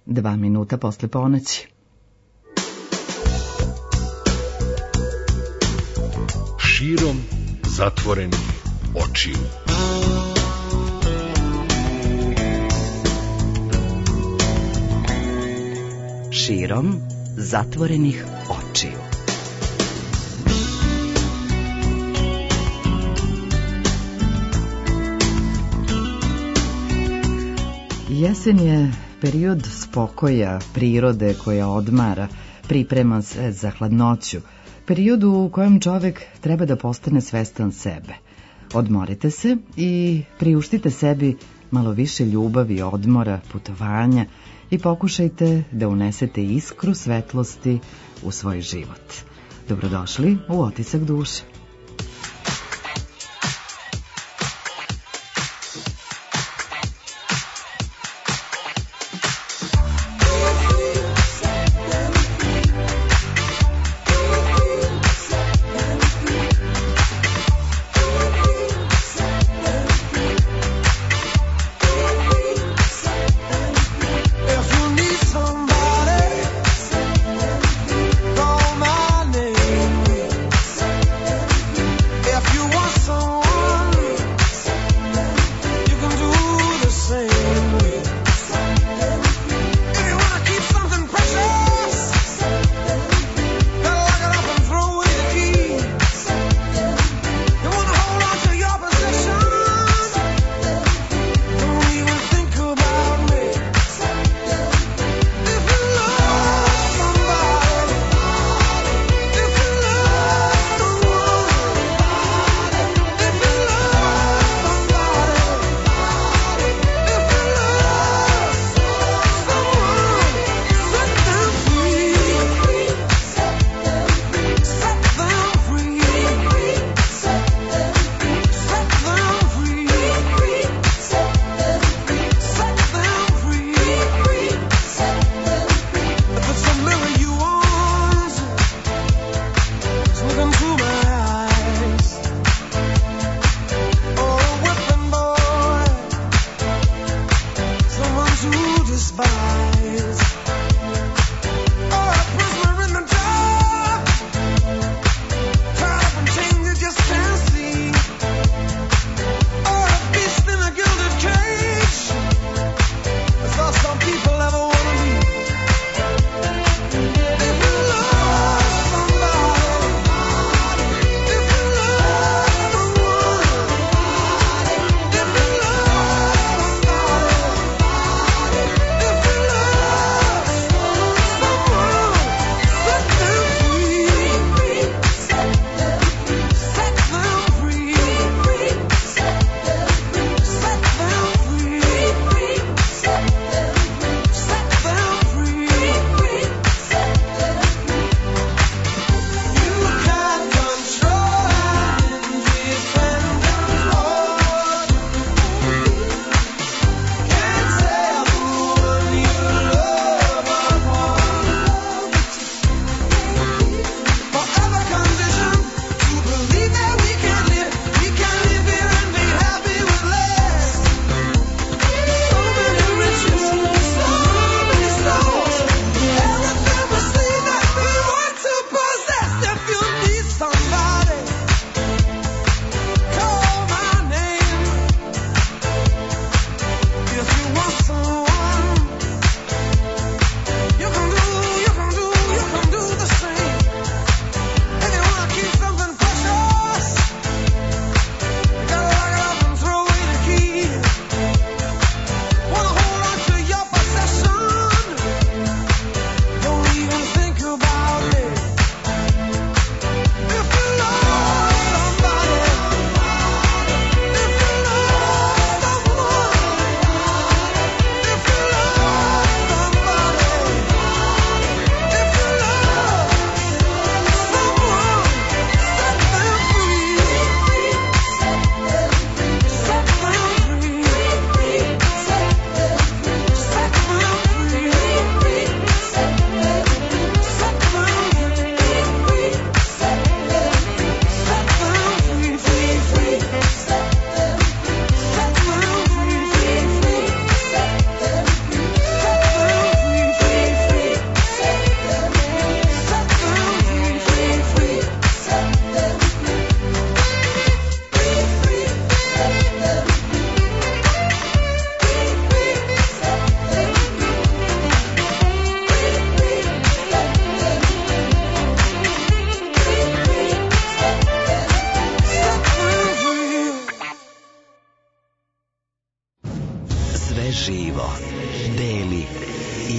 2 minuta posle ponoći. Širom zatvorenih očiju. Širom zatvorenih očiju. Jesen je period spokoja, prirode koja odmara, priprema se za hladnoću, period u kojem čovek treba da postane svestan sebe. Odmorite se i priuštite sebi malo više ljubavi, odmora, putovanja i pokušajte da unesete iskru svetlosti u svoj život. Dobrodošli u Otisak duše.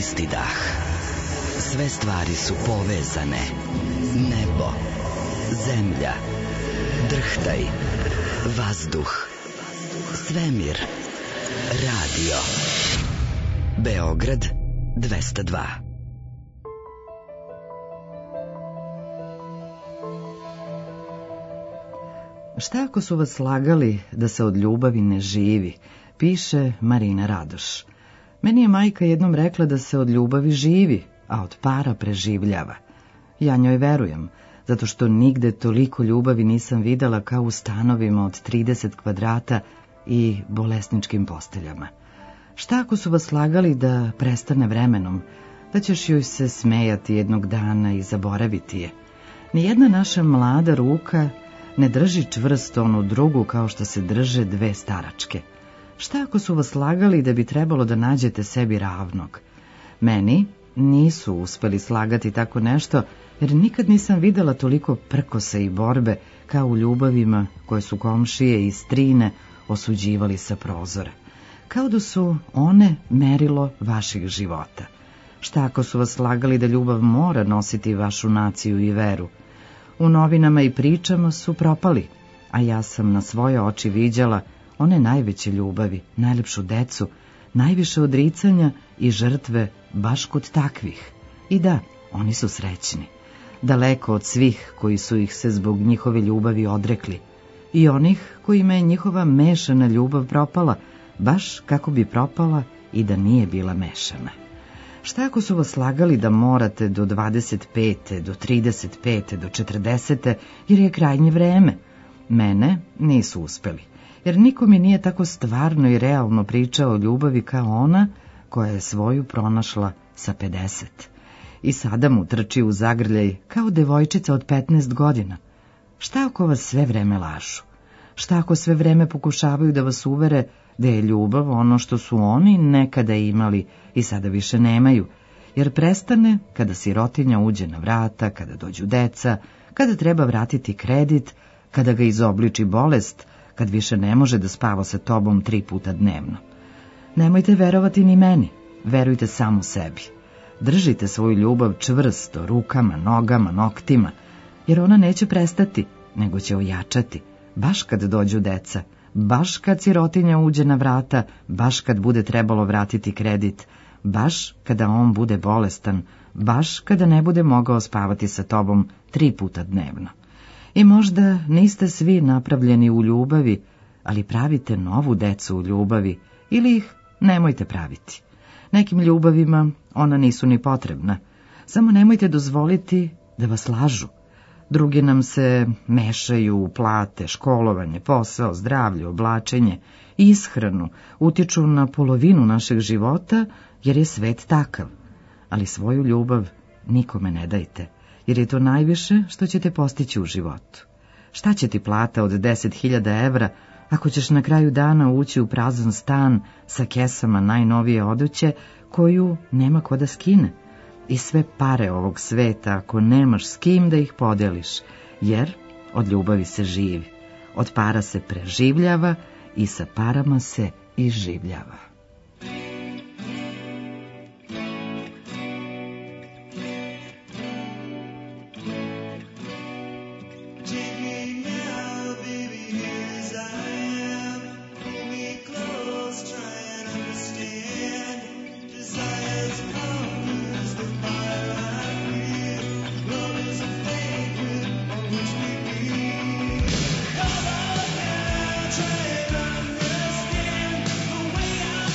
isti dah. Sve stvari su povezane. Nebo, zemlja, drhtaj, vazduh, svemir, radio. Beograd 202. Šta ako su vas slagali da se od ljubavi ne živi, piše Marina Radoš. Meni je majka jednom rekla da se od ljubavi živi, a od para preživljava. Ja njoj verujem, zato što nigde toliko ljubavi nisam videla kao u stanovima od 30 kvadrata i bolesničkim posteljama. Šta ako su vas slagali da prestane vremenom, da ćeš joj se smejati jednog dana i zaboraviti je? Nijedna naša mlada ruka ne drži čvrsto onu drugu kao što se drže dve staračke. Šta ako su vas slagali da bi trebalo da nađete sebi ravnog? Meni nisu uspeli slagati tako nešto, jer nikad nisam videla toliko prkose i borbe kao u ljubavima koje su komšije i strine osuđivali sa prozora. Kao da su one merilo vaših života. Šta ako su vas slagali da ljubav mora nositi vašu naciju i veru? U novinama i pričama su propali, a ja sam na svoje oči viđala one najveće ljubavi, najlepšu decu, najviše odricanja i žrtve baš kod takvih. I da, oni su srećni, daleko od svih koji su ih se zbog njihove ljubavi odrekli, i onih kojima je njihova mešana ljubav propala, baš kako bi propala i da nije bila mešana. Šta ako su vas slagali da morate do 25. do 35. do 40. jer je krajnje vreme? Mene nisu uspeli, jer niko mi nije tako stvarno i realno pričao o ljubavi kao ona koja je svoju pronašla sa 50. I sada mu trči u zagrljaj kao devojčica od 15 godina. Šta ako vas sve vreme lažu? Šta ako sve vreme pokušavaju da vas uvere da je ljubav ono što su oni nekada imali i sada više nemaju, jer prestane kada sirotinja uđe na vrata, kada dođu deca, kada treba vratiti kredit, kada ga izobliči bolest, kad više ne može da spava sa tobom 3 puta dnevno. Nemojte verovati ni meni, verujte samo sebi. Držite svoju ljubav čvrsto, rukama, nogama, noktima, jer ona neće prestati, nego će ojačati, baš kad dođu deca, baš kad sirotinja uđe na vrata, baš kad bude trebalo vratiti kredit, baš kada on bude bolestan, baš kada ne bude mogao spavati sa tobom 3 puta dnevno. I možda niste svi napravljeni u ljubavi, ali pravite novu decu u ljubavi ili ih nemojte praviti. Nekim ljubavima ona nisu ni potrebna, samo nemojte dozvoliti da vas lažu. Drugi nam se mešaju u plate, školovanje, posao, zdravlje, oblačenje, ishranu, utiču na polovinu našeg života, jer je svet takav. Ali svoju ljubav nikome ne dajte, jer je to najviše što ćete postići u životu. Šta će ti plata od 10.000 evra ako ćeš na kraju dana ući u prazan stan sa kesama najnovije odeće koju nema ko da skine? I sve pare ovog sveta ako nemaš s kim da ih podeliš, jer od ljubavi se živi, od para se preživljava i sa parama se iživljava. Try and understand the way I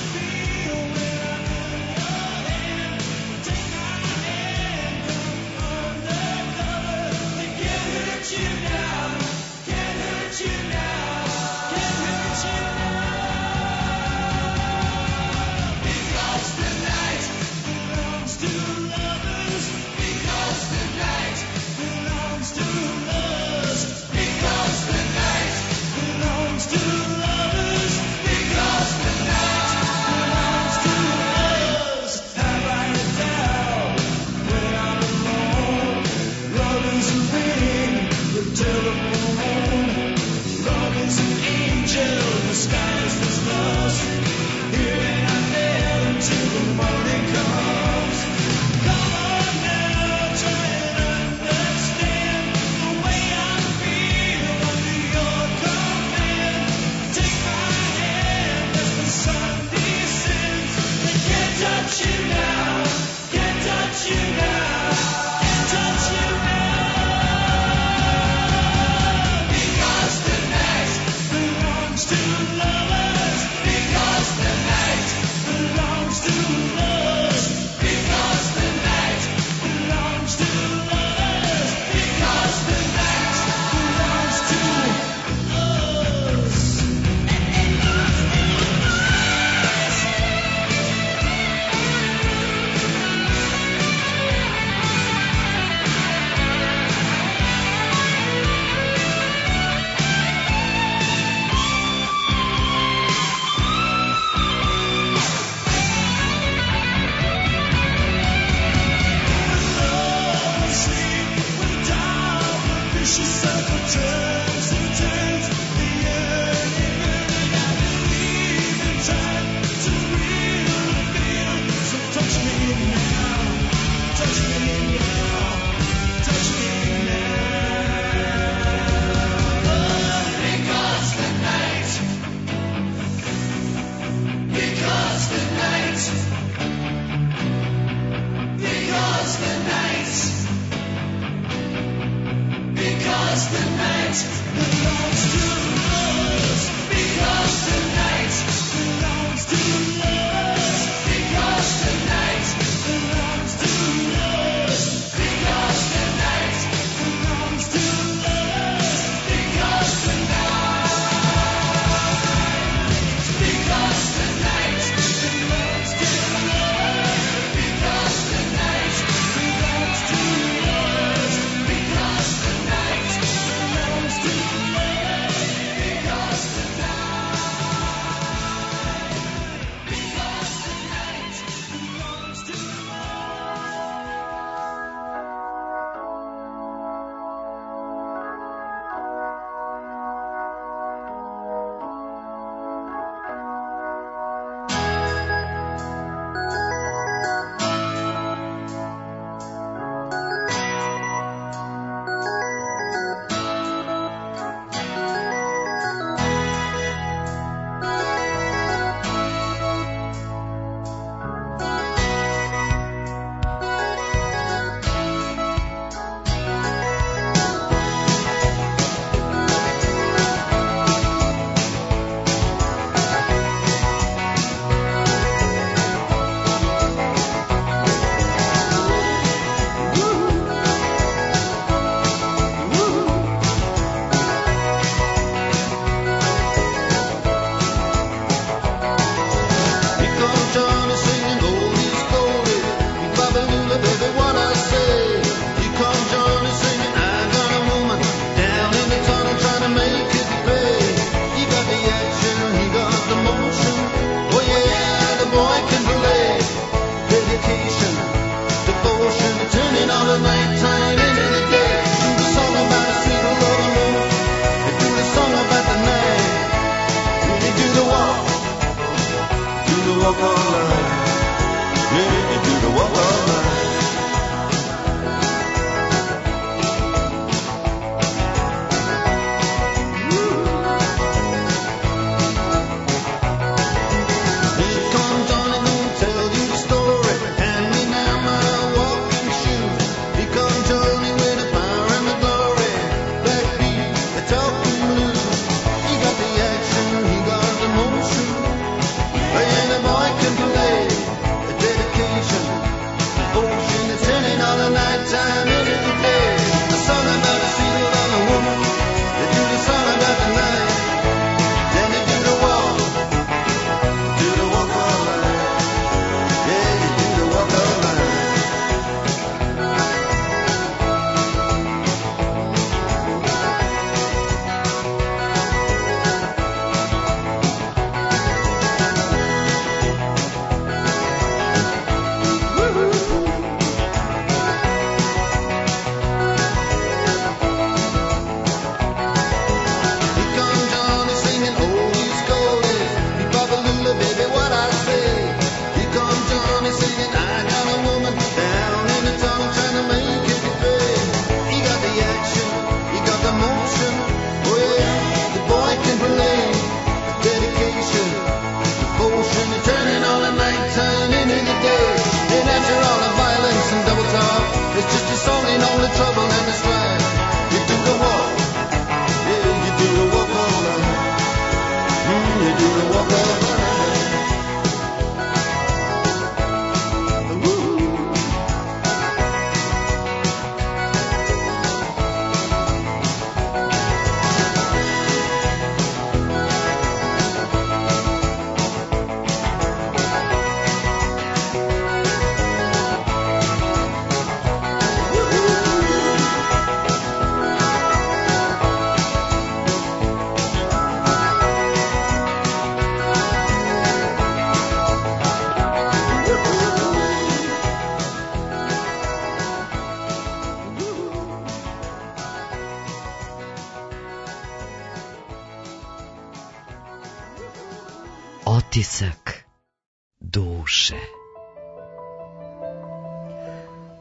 Otisak duše.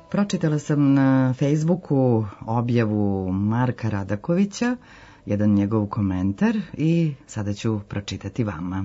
Pročitala sam na Facebooku objavu Marka Radakovića, jedan njegov komentar i sada ću pročitati vama.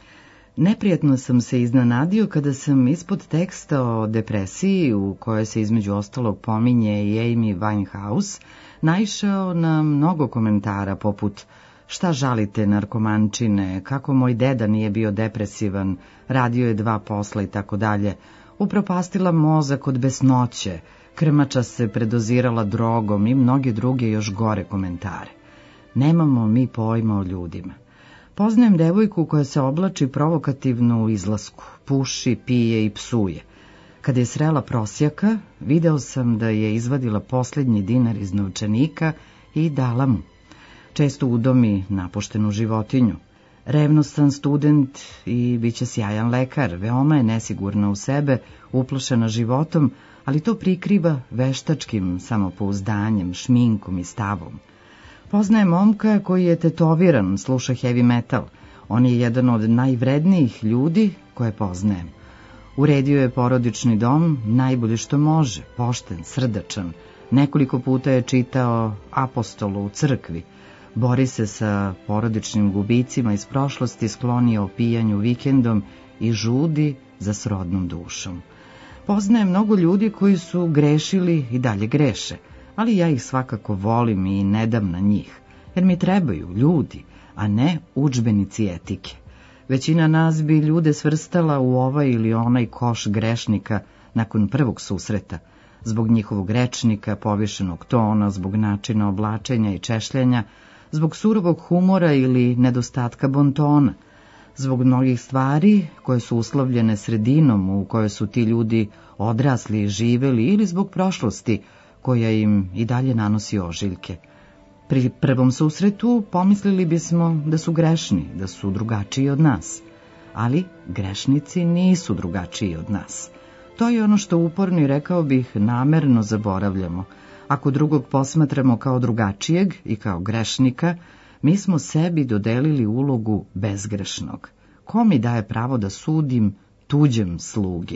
Neprijatno sam se iznenadio kada sam ispod teksta o depresiji, u kojoj se između ostalog pominje i Amy Winehouse, naišao na mnogo komentara poput šta žalite narkomančine, kako moj deda nije bio depresivan, radio je 2 posla i tako dalje, upropastila mozak od besnoće, krmača se predozirala drogom i mnoge druge još gore komentare. Nemamo mi pojma o ljudima. Poznajem devojku koja se oblači provokativno u izlasku, puši, pije i psuje. Kada je srela prosjaka, video sam da je izvadila posljednji dinar iz novčanika i dala mu. Često udomi napuštenu životinju. Revnostan student i bit će sjajan lekar, veoma je nesigurna u sebe, uplašena životom, ali to prikriva veštačkim samopouzdanjem, šminkom i stavom. Poznaje momka koji je tetoviran, sluša heavy metal. On je jedan od najvrednijih ljudi koje poznajem. Uredio je porodični dom najbolje što može, pošten, srdačan. Nekoliko puta je čitao Apostolu u crkvi. Bori se sa porodičnim gubicima iz prošlosti, sklonio pijanju vikendom i žudi za srodnom dušom. Poznaje mnogo ljudi koji su grešili i dalje greše, ali ja ih svakako volim i ne dam na njih, jer mi trebaju ljudi, a ne udžbenici etike. Većina nas bi ljude svrstala u ovaj ili onaj koš grešnika nakon prvog susreta, zbog njihovog rečnika, povišenog tona, zbog načina oblačenja i češljanja, zbog surovog humora ili nedostatka bontona, zbog mnogih stvari koje su uslovljene sredinom u kojoj su ti ljudi odrasli i živeli ili zbog prošlosti koja im i dalje nanosi ožiljke. Pri prvom susretu pomislili bismo da su grešni, da su drugačiji od nas, ali grešnici nisu drugačiji od nas. To je ono što uporno i rekao bih namerno zaboravljamo. Ako drugog posmatramo kao drugačijeg i kao grešnika, mi smo sebi dodelili ulogu bezgrešnog. Ko mi daje pravo da sudim tuđem slugi?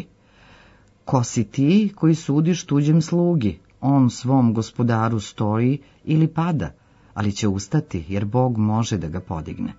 Ko si ti koji sudiš tuđem slugi? On svom gospodaru stoji ili pada, ali će ustati jer Bog može da ga podigne.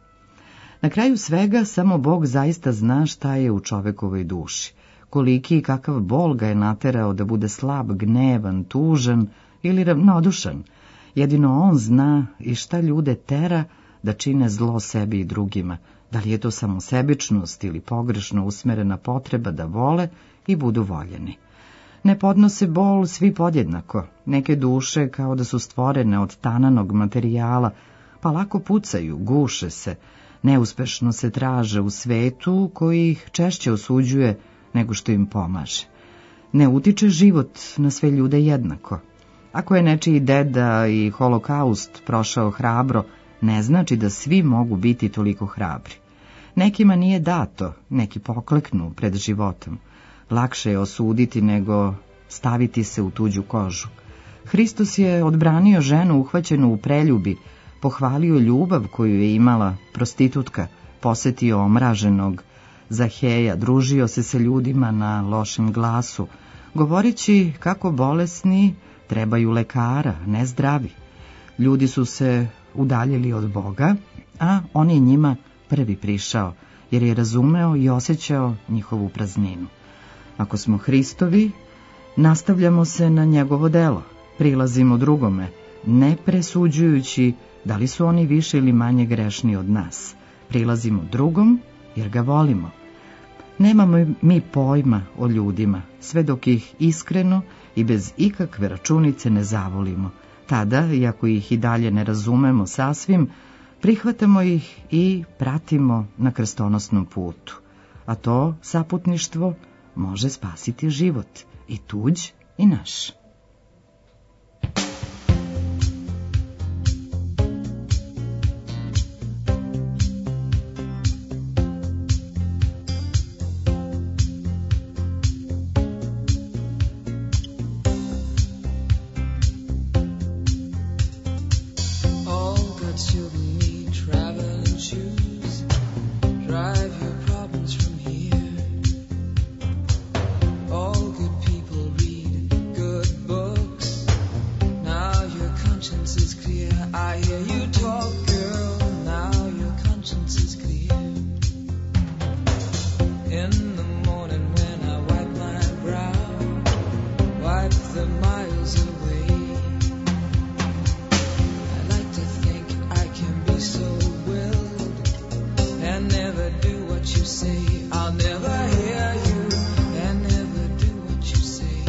Na kraju svega samo Bog zaista zna šta je u čovekovoj duši, koliki i kakav bol ga je naterao da bude slab, gnevan, tužan ili ravnodušan. Jedino on zna i šta ljude tera da čine zlo sebi i drugima, da li je to samo sebičnost ili pogrešno usmerena potreba da vole i budu voljeni. Ne podnose bol svi podjednako, neke duše kao da su stvorene od tananog materijala, pa lako pucaju, guše se, neuspešno se traže u svetu koji ih češće osuđuje nego što im pomaže. Ne utiče život na sve ljude jednako. Ako je nečiji deda i holokaust prošao hrabro, ne znači da svi mogu biti toliko hrabri. Nekima nije dato, neki pokleknu pred životom. Lakše je osuditi nego staviti se u tuđu kožu. Hristos je odbranio ženu uhvaćenu u preljubi, pohvalio ljubav koju je imala prostitutka, posetio omraženog Zaheja, družio se sa ljudima na lošem glasu, govoreći kako bolesni trebaju lekara, ne zdravi. Ljudi su se udaljili od Boga, a on je njima prvi prišao, jer je razumeo i osjećao njihovu prazninu. Ako smo Hristovi, nastavljamo se na njegovo delo, prilazimo drugome, ne presuđujući da li su oni više ili manje grešni od nas. Prilazimo drugom jer ga volimo. Nemamo mi pojma o ljudima, sve dok ih iskreno i bez ikakve računice ne zavolimo. Tada, iako ih i dalje ne razumemo sasvim, prihvatamo ih i pratimo na krstonosnom putu. A to saputništvo može spasiti život, i tuđ i naš. All good people read good the miles away. I like to think I can be so willed and never do what you say. I'll never hear you and never do what you say.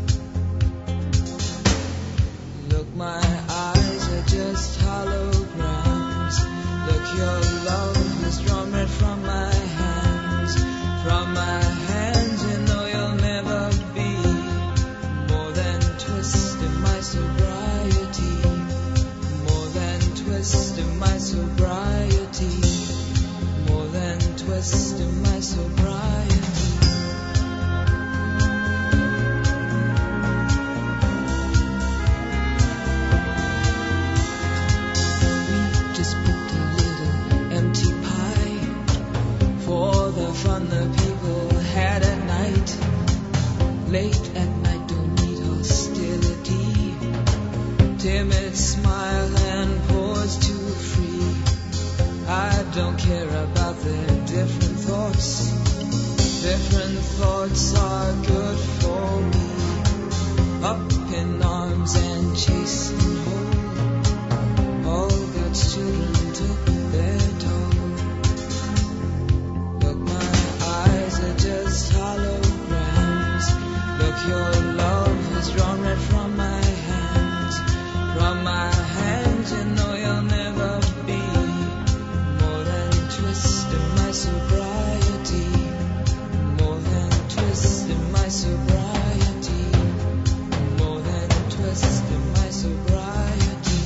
Look, my eyes are just holograms. Look, your love has drawn red from my hands. From my hands, you know you'll never be more than twist in my sobriety. More than twist in my sobriety. More than twist in my sobriety. We just booked a little empty pie for the fun the people had at night. Late at night, don't need hostility. Timid smile and pause too free. I don't care about their different thoughts. Different thoughts are good for me. Up in arms and chasing home. All God's children took their toll. Look, my eyes are just holograms. Look, your love has drawn red from my hands. From my hands, you know you'll never be more than twist in my sobriety. More than twist in my sobriety. More than twist in my sobriety.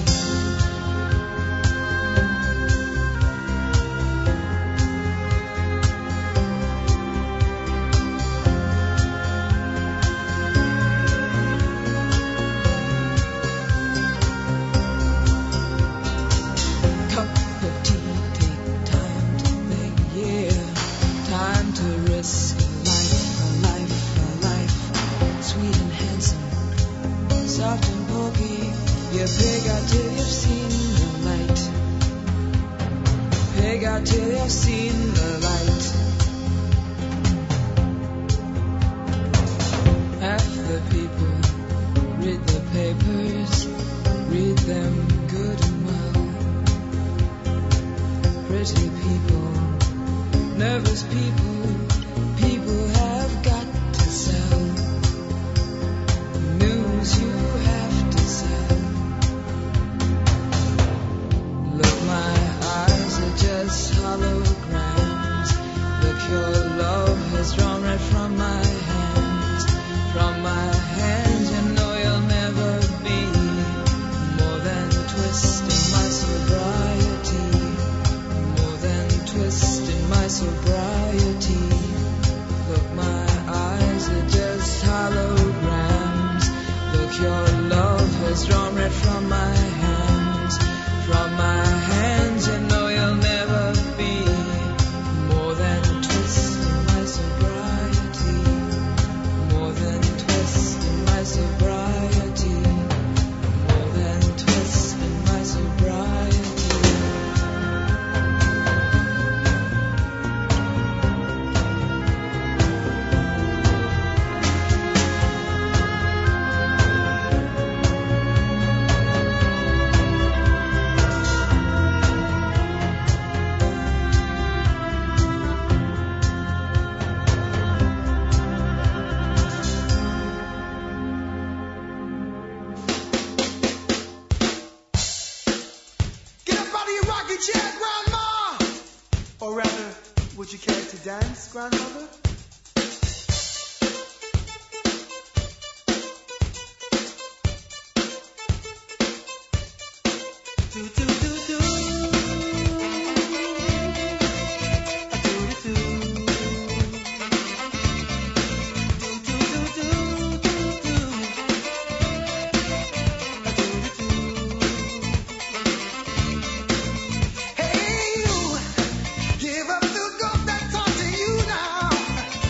Cup of tea, take time to think, yeah. Time to risk a life, a life. Sweet and handsome, soft and pokey. You pig out till you've seen the light. Pig out till you've seen the light. Half the people read the papers, read them good and well. Pretty people, nervous people, people have got to sell. News you have to sell. Look, my eyes are just holograms. Look, your love has drawn red from my hands. From my hands, you know you'll never be more than twist in my sobriety. More than twist in my sobriety. Look, my eyes are just holograms. Look, your love has drawn red from my hands. From my hands, you know you'll never be more than twist in my sobriety. More than twist in my sobriety. More than twist in my sobriety. Get up out of your rocking chair, Grandma! Or rather, would you care to dance, Grandmother? Do, do, do, do. Do, do, do. Do, do, do, do, do. Hey, you, give up the ghost that's haunting you now.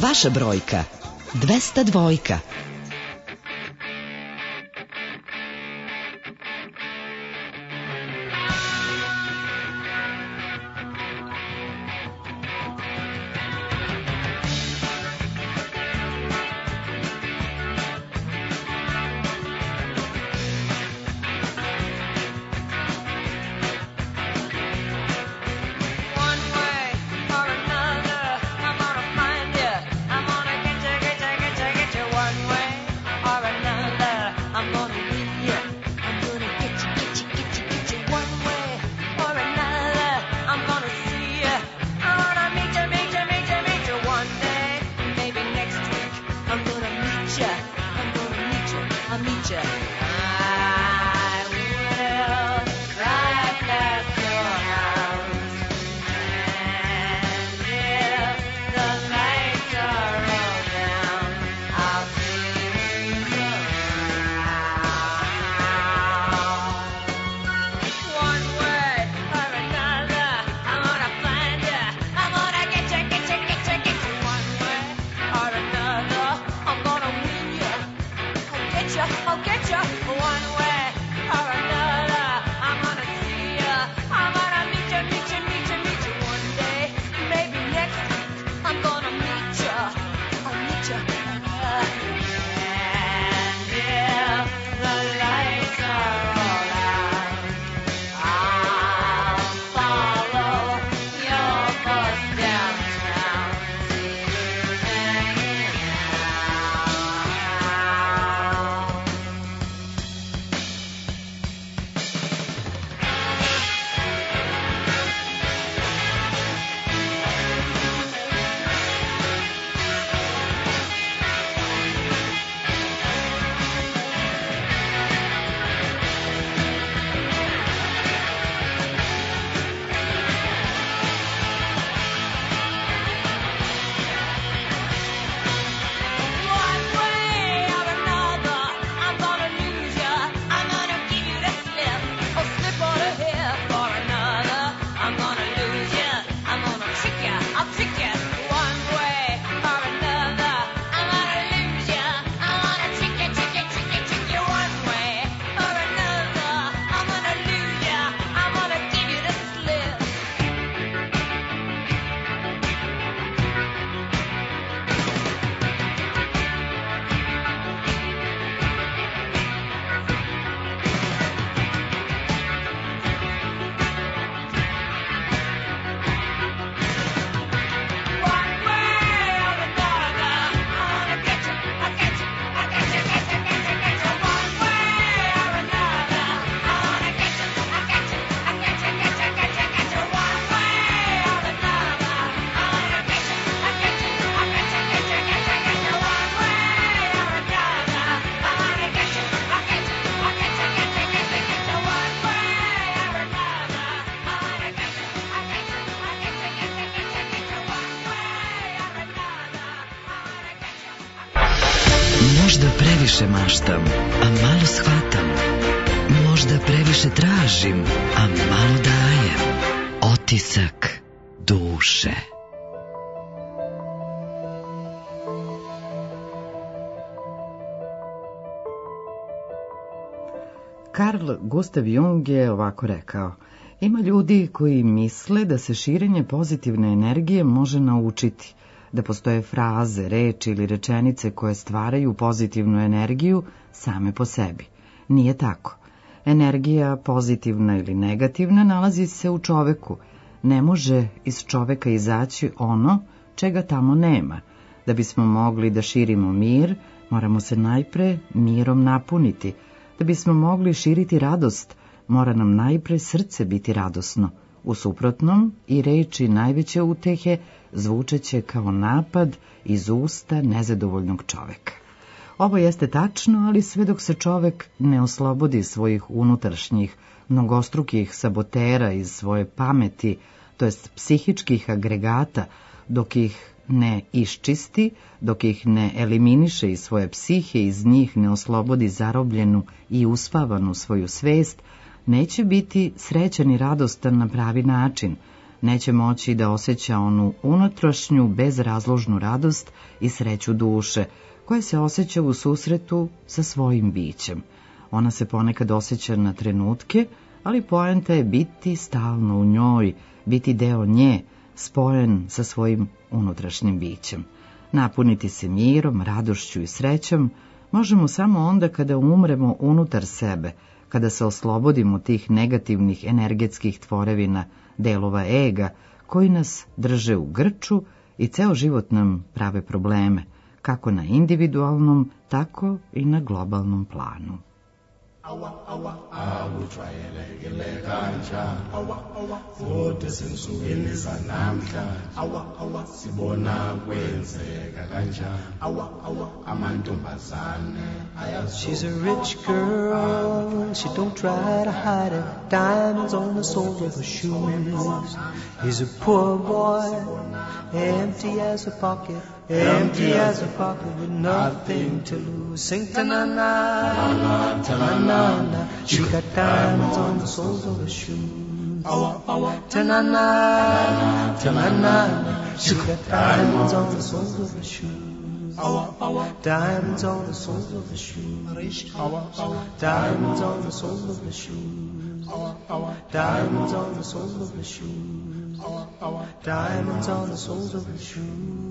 Vaša brojka 202. Možda previše maštam, a malo shvatam. Možda previše tražim, a malo dajem. Otisak duše. Carl Gustav Jung je ovako rekao: ima ljudi koji misle da se širenje pozitivne energije može naučiti, da postoje fraze, reči ili rečenice koje stvaraju pozitivnu energiju same po sebi. Nije tako. Energija, pozitivna ili negativna, nalazi se u čoveku. Ne može iz čoveka izaći ono čega tamo nema. Da bismo mogli da širimo mir, moramo se najpre mirom napuniti. Da bismo mogli širiti radost, mora nam najpre srce biti radosno. U suprotnom i reči najveće utehe zvučeće kao napad iz usta nezadovoljnog čoveka. Ovo jeste tačno, ali sve dok se čovek ne oslobodi svojih unutrašnjih, mnogostrukih sabotera iz svoje pameti, to jest psihičkih agregata, dok ih ne iščisti, dok ih ne eliminiše iz svoje psihe, iz njih ne oslobodi zarobljenu i uspavanu svoju svest, neće biti srećan i radostan na pravi način, neće moći da osjeća onu unutrašnju bezrazložnu radost i sreću duše, koja se osjeća u susretu sa svojim bićem. Ona se ponekad osjeća na trenutke, ali poenta je biti stalno u njoj, biti deo nje, spojen sa svojim unutrašnjim bićem. Napuniti se mirom, radošću i srećom možemo samo onda kada umremo unutar sebe, kada se oslobodimo tih negativnih energetskih tvorevina, delova ega, koji nas drže u grču i ceo život nam prave probleme, kako na individualnom, tako i na globalnom planu. Awujwayelekile kanjani kodwa sensukwini zanamhlanje sibona kwenzeka kanjani amantombazane She's a rich girl, she don't try to hide it. Diamonds on the soles of her shoes. He's a poor boy, empty as a pocket, with nothing to lose. Sing ta-na-na, ta-na-na. She got diamonds on the soles of her shoes. Ta-na-na, ta-na-na. She got diamonds on the soles of her shoes. Diamonds on the soles of the shoes. Diamonds on the soles of the shoes. Diamonds on the soles of the shoes. Diamonds on the soles of the shoes.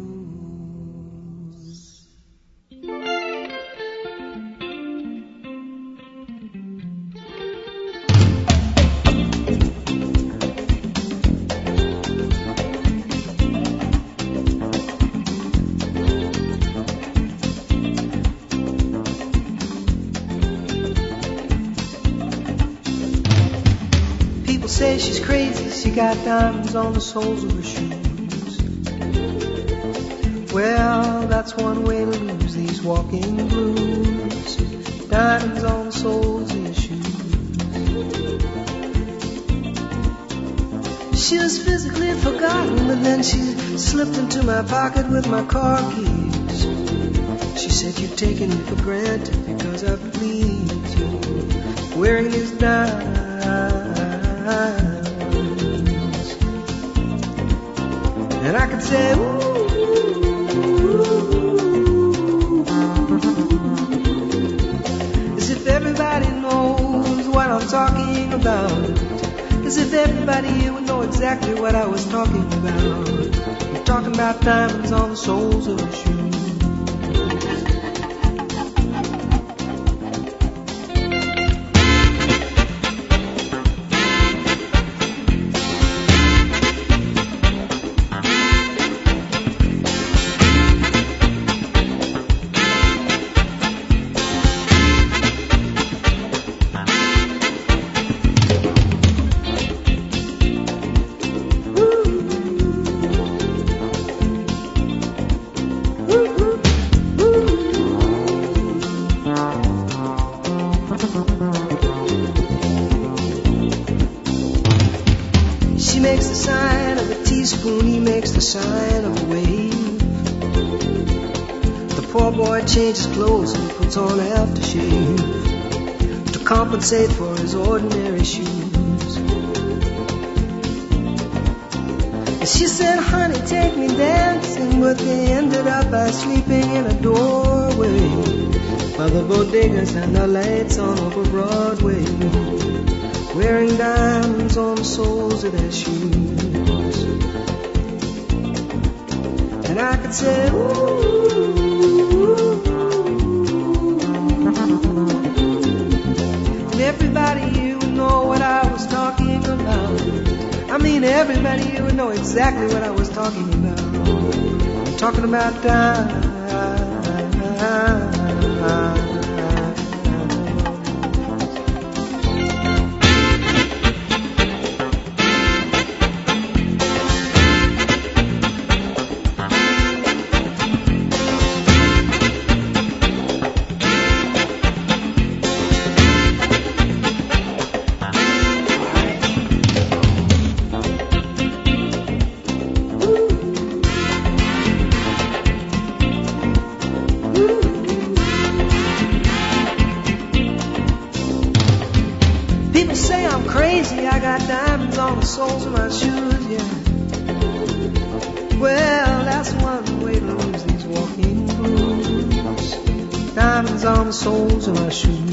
Say she's crazy, she got diamonds on the soles of her shoes. Well, that's one way to lose these walking blues. Diamonds on the soles of your shoes. She was physically forgotten, but then she slipped into my pocket with my car keys. She said, you've taken me for granted because I pleased you. Wearing these diamonds. And I could say, ooh, as if everybody knows what I'm talking about, as if everybody here would know exactly what I was talking about. I'm talking about diamonds on the soles of her shoes. She makes the sign of a teaspoon, he makes the sign of a wave. The poor boy changes clothes and puts on aftershave to compensate for his ordinary shoes. And she said, honey, take me dancing, but they ended up by sleeping in a doorway by the bodegas and the lights on over Broadway, wearing diamonds on the soles of their shoes. And I could say, ooh, and everybody here would know what I was talking about. I mean, everybody here would know exactly what I was talking about. I'm talking about diamonds. shoes, yeah. Well, that's one way to lose these walking blues. Diamonds on the soles of my shoes.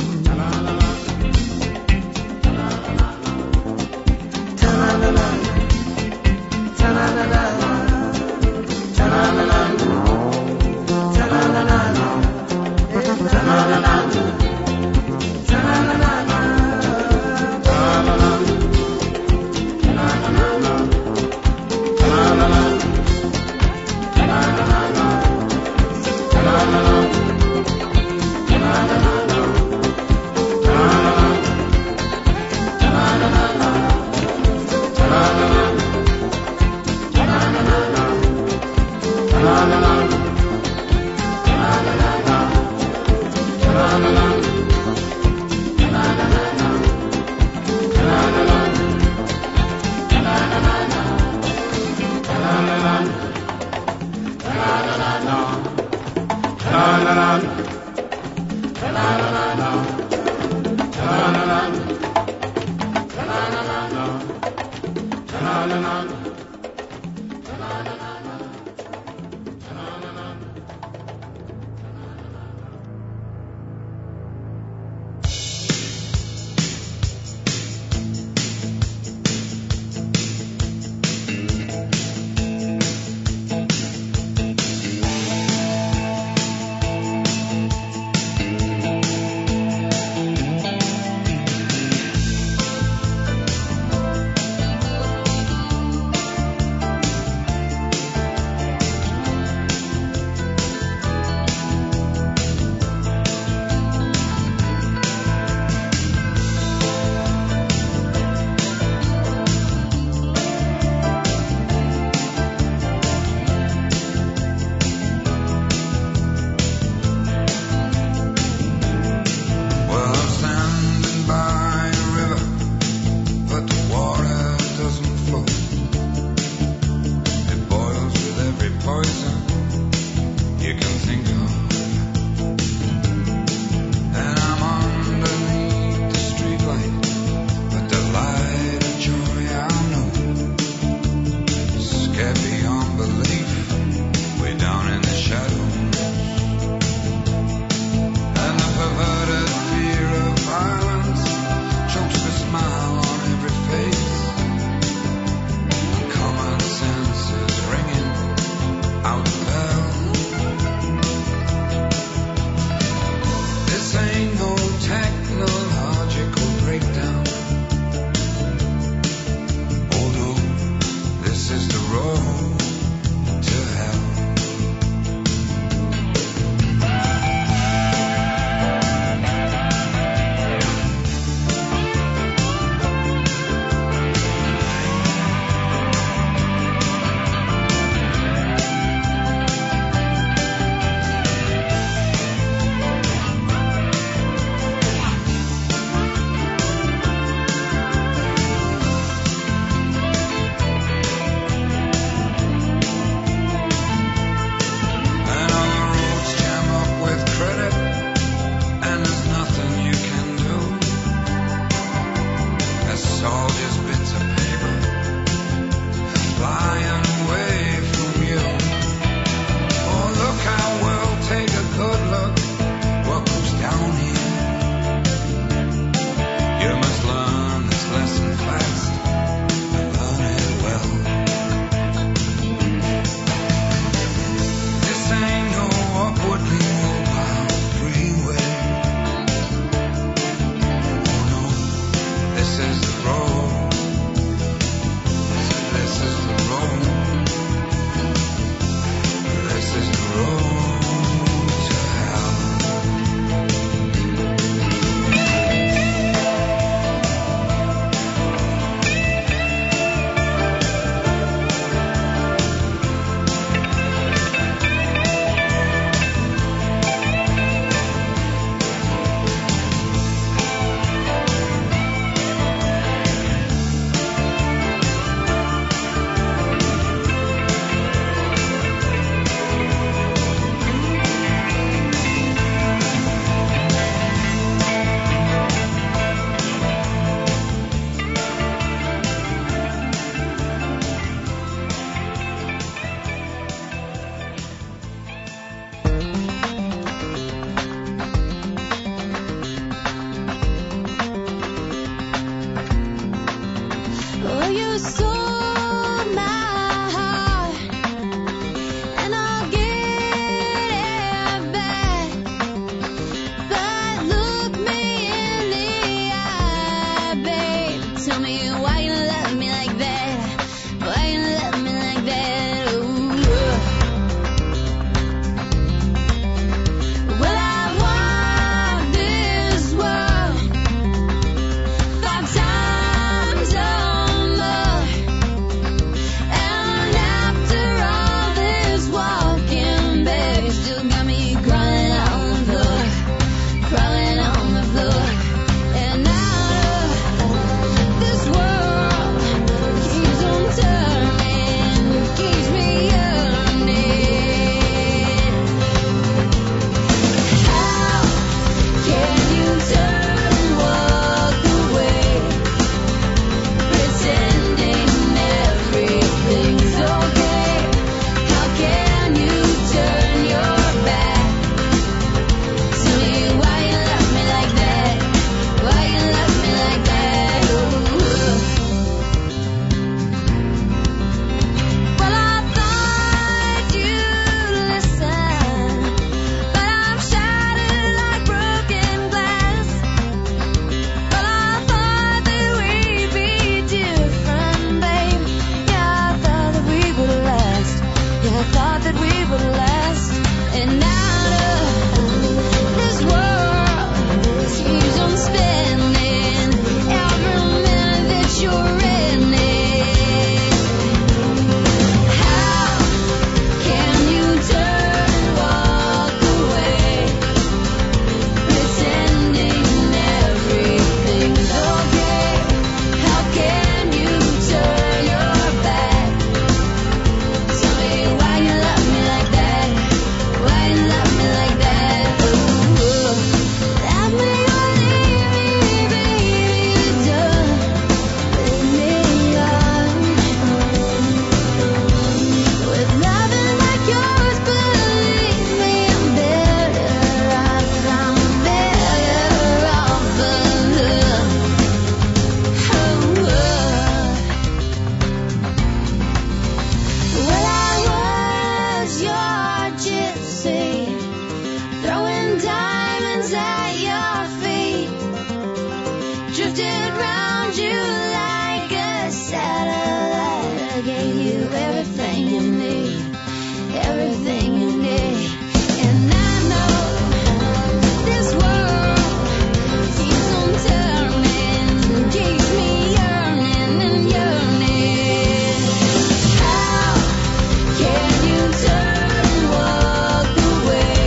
I gave you everything you need, everything you need. And I know this world keeps on turning, keeps me yearning and yearning. How can you turn and walk away,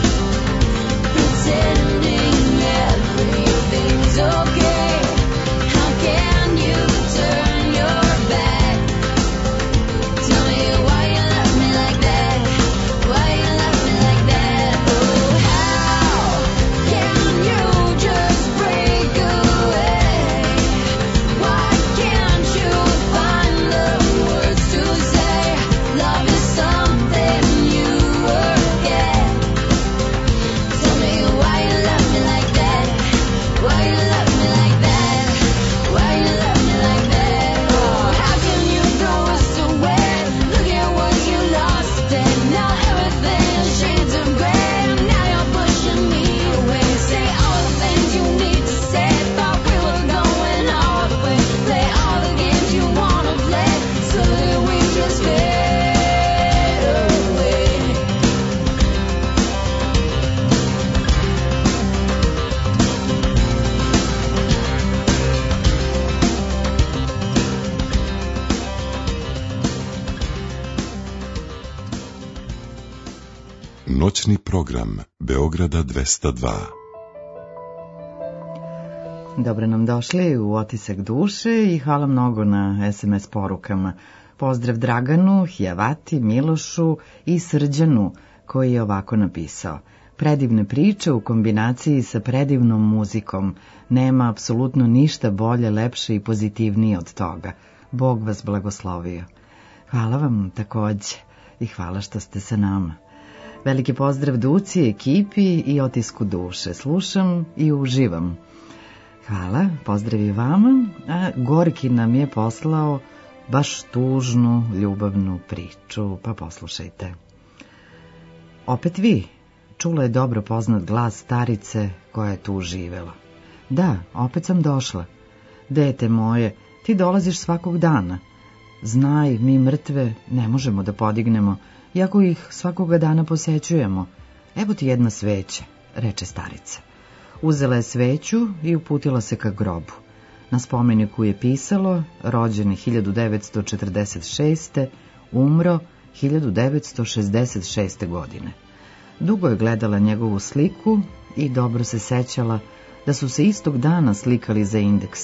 pretending everything's okay? How can you turn your back? Tell me why you love me like that, why you love me like that. Oh, how can you just break away? Why can't you find the words to say? Love is something you work at. Tell me why you love me like that, why you love me like that, why you love me like that. Oh, how can you throw us away? Look at what you lost, and now everything is shades of gray. And now you're pushing me away. Say all the things you need to say. Thought we were going all the way. Play all the games you wanna play, so that we just fade away. Noćni program Beograda 202. Dobro nam došli u Otisak duše i hvala mnogo na SMS porukama. Pozdrav Draganu, Hijavati, Milošu i Srđanu koji je ovako napisao. Predivne priče u kombinaciji sa predivnom muzikom. Nema apsolutno ništa bolje, lepše i pozitivnije od toga. Bog vas blagoslovio. Hvala vam takođe i hvala što ste sa nama. Veliki pozdrav Duci, ekipi i Otisku duše. Slušam i uživam. Hvala, pozdrav i vama. A Gorki nam je poslao baš tužnu ljubavnu priču, pa poslušajte. Opet vi, čula je dobro poznat glas starice koja je tu živela. Da, opet sam došla. Dete moje, ti dolaziš svakog dana. Znaj, mi mrtve ne možemo da podignemo, iako ih svakoga dana posećujemo. Evo ti jedna sveća, reče starica. Uzela je sveću i uputila se ka grobu. Na spomeniku je pisalo, rođen 1946. Umro 1966. godine. Dugo je gledala njegovu sliku i dobro se sećala da su se istog dana slikali za indeks.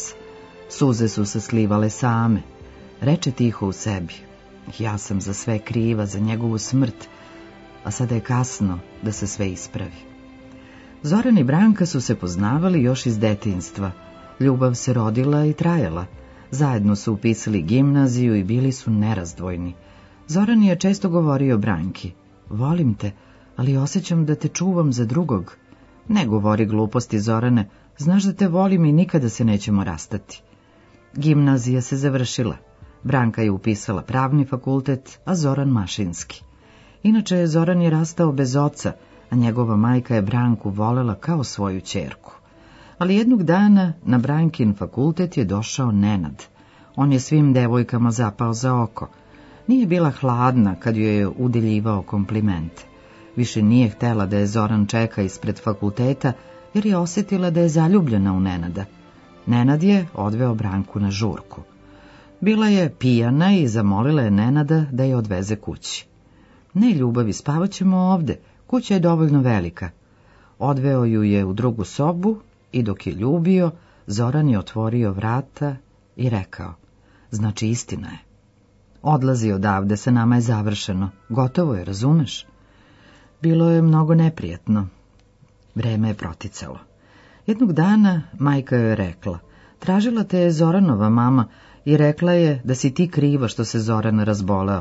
Suze su se slivale same. Reče tiho u sebi. Ja sam za sve kriva, za njegovu smrt, a sada je kasno da se sve ispravi. Zoran i Branka su se poznavali još iz detinjstva. Ljubav se rodila i trajala. Zajedno su upisali gimnaziju i bili su nerazdvojni. Zoran je često govorio Branki. Volim te, ali osjećam da te čuvam za drugog. Ne govori gluposti, Zorane, znaš da te volim i nikada se nećemo rastati. Gimnazija se završila. Branka je upisala pravni fakultet, a Zoran mašinski. Inače, Zoran je rastao bez oca, a njegova majka je Branku volela kao svoju ćerku. Ali jednog dana na Brankin fakultet je došao Nenad. On je svim devojkama zapao za oko. Nije bila hladna kad joj je udeljivao komplimente. Više nije htela da je Zoran čeka ispred fakulteta, jer je osjetila da je zaljubljena u Nenada. Nenad je odveo Branku na žurku. Bila je pijana i zamolila je Nenada da je odveze kući. Ne, ljubavi, spavat ćemo ovde, kuća je dovoljno velika. Odveo ju je u drugu sobu i dok je ljubio, Zoran je otvorio vrata i rekao, znači istina je. Odlazi odavde, sa nama je završeno, gotovo je, razumeš? Bilo je mnogo neprijatno. Vreme je proticalo. Jednog dana majka joj je rekla, tražila te je Zoranova mama i rekla je da si ti kriva što se Zoran razboleo.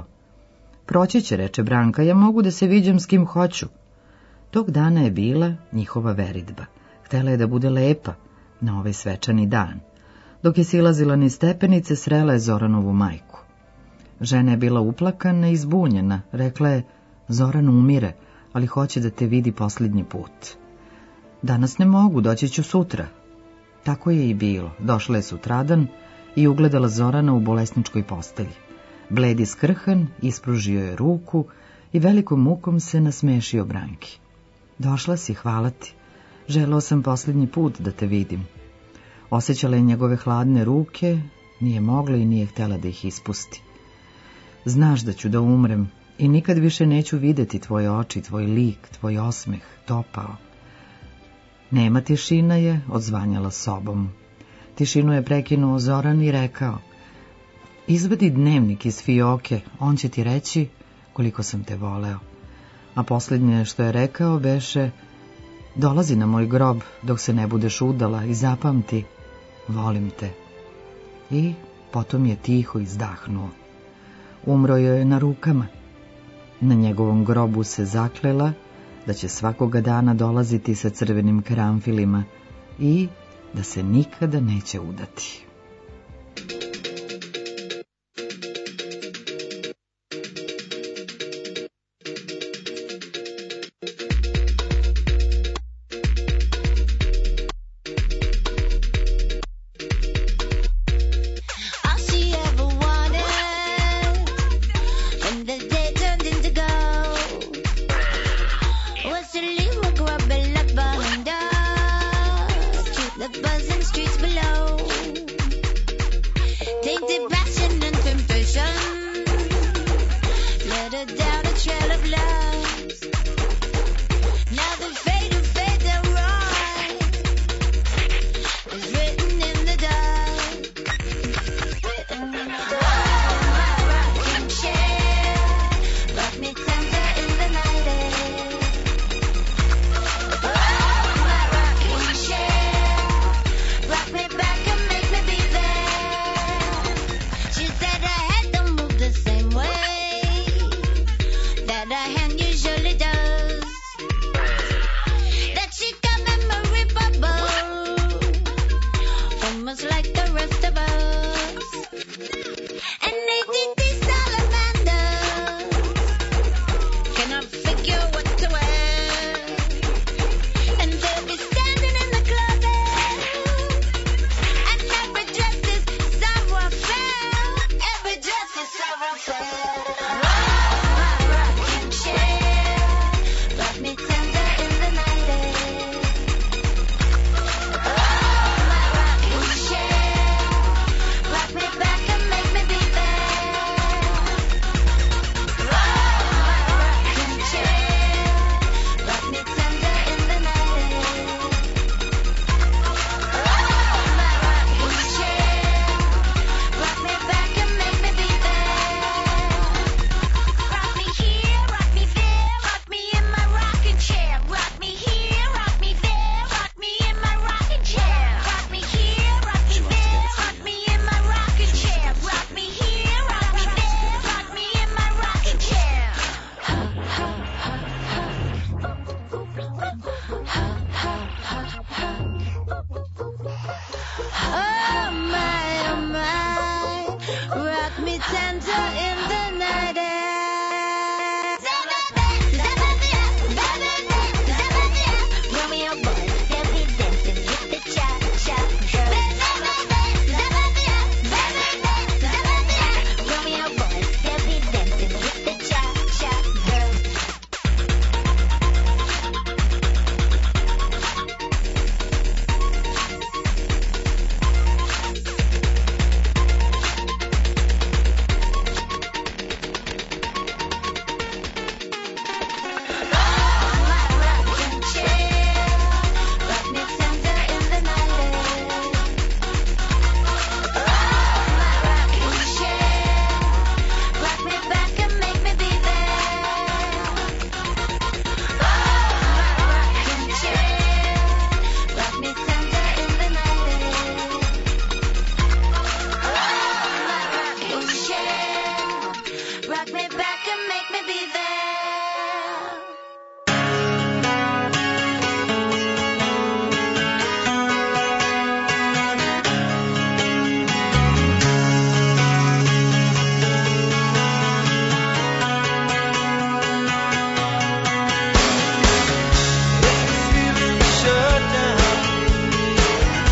Proći će, reče Branka, ja mogu da se viđam s kim hoću. Tog dana je bila njihova veridba. Htela je da bude lepa na ovaj svečani dan. Dok je silazila niz stepenice, srela je Zoranovu majku. Žena je bila uplakana i zbunjena. Rekla je, Zoran umire, ali hoće da te vidi posljednji put. Danas ne mogu, doći ću sutra. Tako je i bilo. Došla je sutradan i ugledala Zorana u bolesničkoj postelji. Bledi skrhan ispružio je ruku i velikom mukom se nasmešio Branki. Došla si, hvala ti. Želeo sam posljednji put da te vidim. Osjećala je njegove hladne ruke, nije mogla i nije htjela da ih ispusti. Znaš da ću da umrem i nikad više neću vidjeti tvoje oči, tvoj lik, tvoj osmeh, topao. Nema, tišina je odzvanjala sobom. Tišinu je prekinuo Zoran i rekao: izvadi dnevnik iz fioke, on će ti reći koliko sam te voleo. A posljednje što je rekao beše: dolazi na moj grob dok se ne budeš udala i zapamti, volim te. I potom je tiho izdahnuo. Umro joj je na rukama. Na njegovom grobu se zaklela da će svakoga dana dolaziti sa crvenim karanfilima i da se nikada neće udati.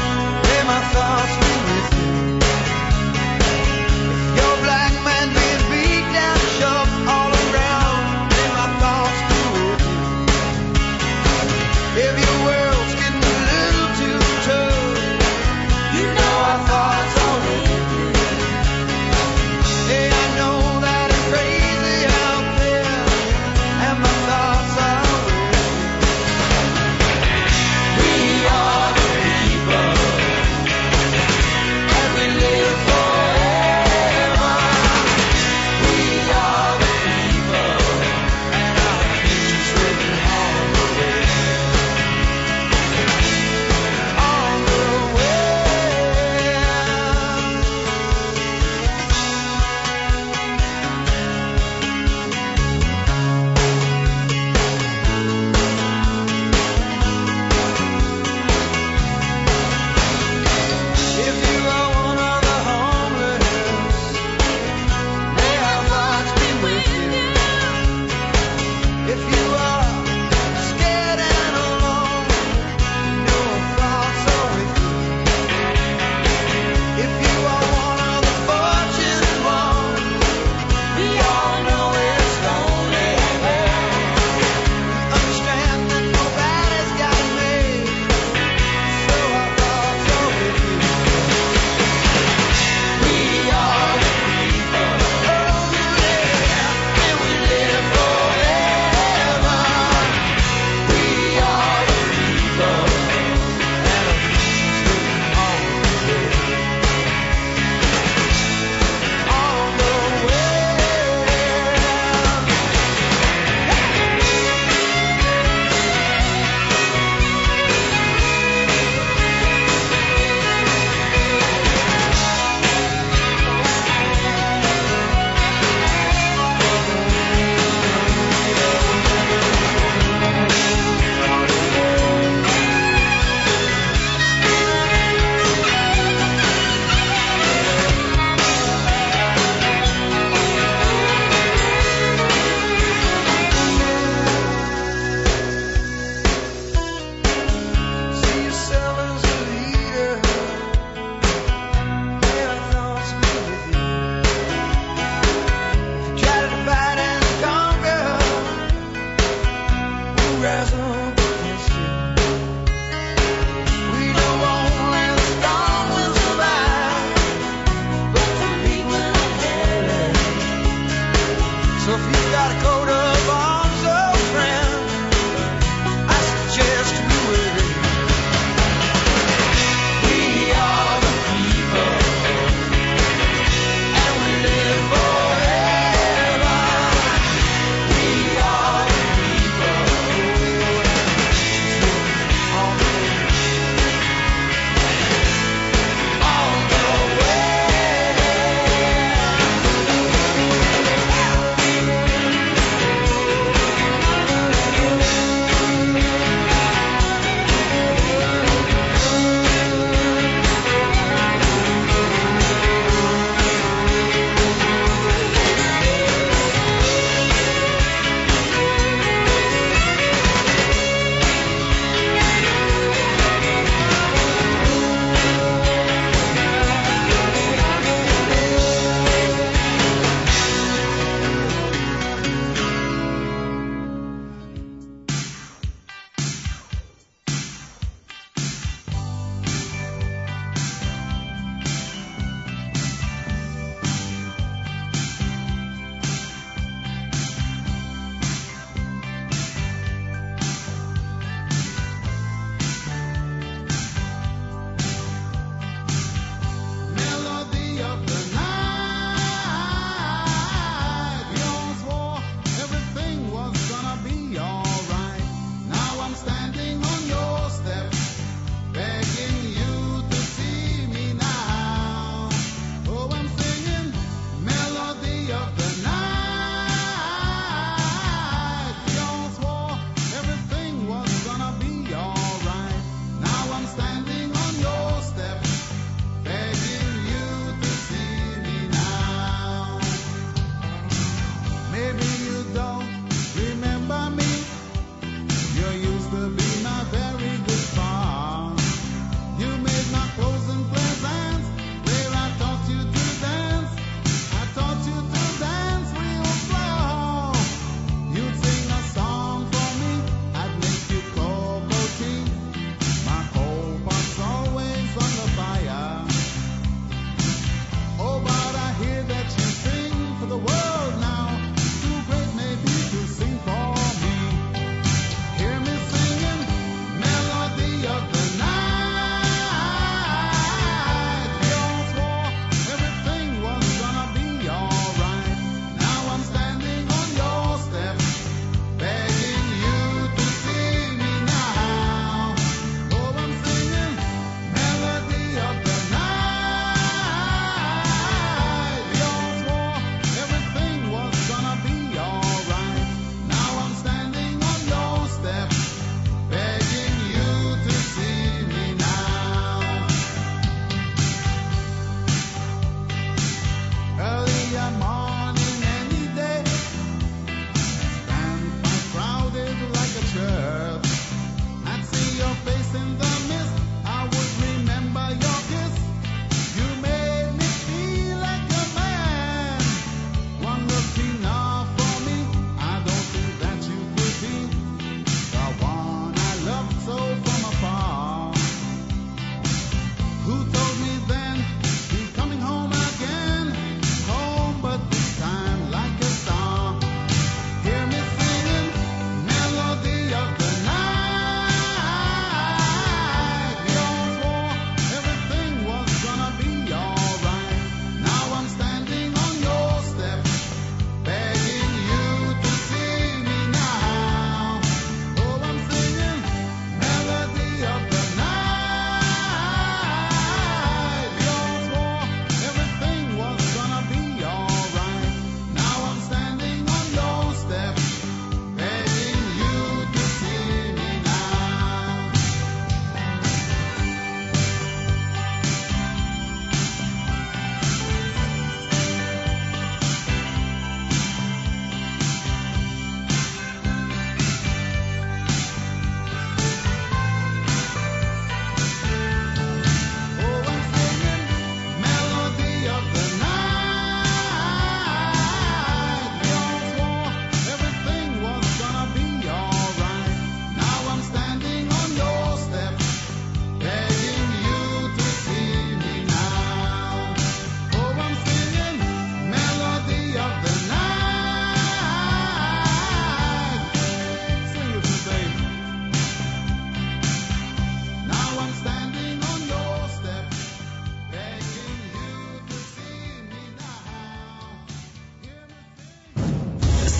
Your black man with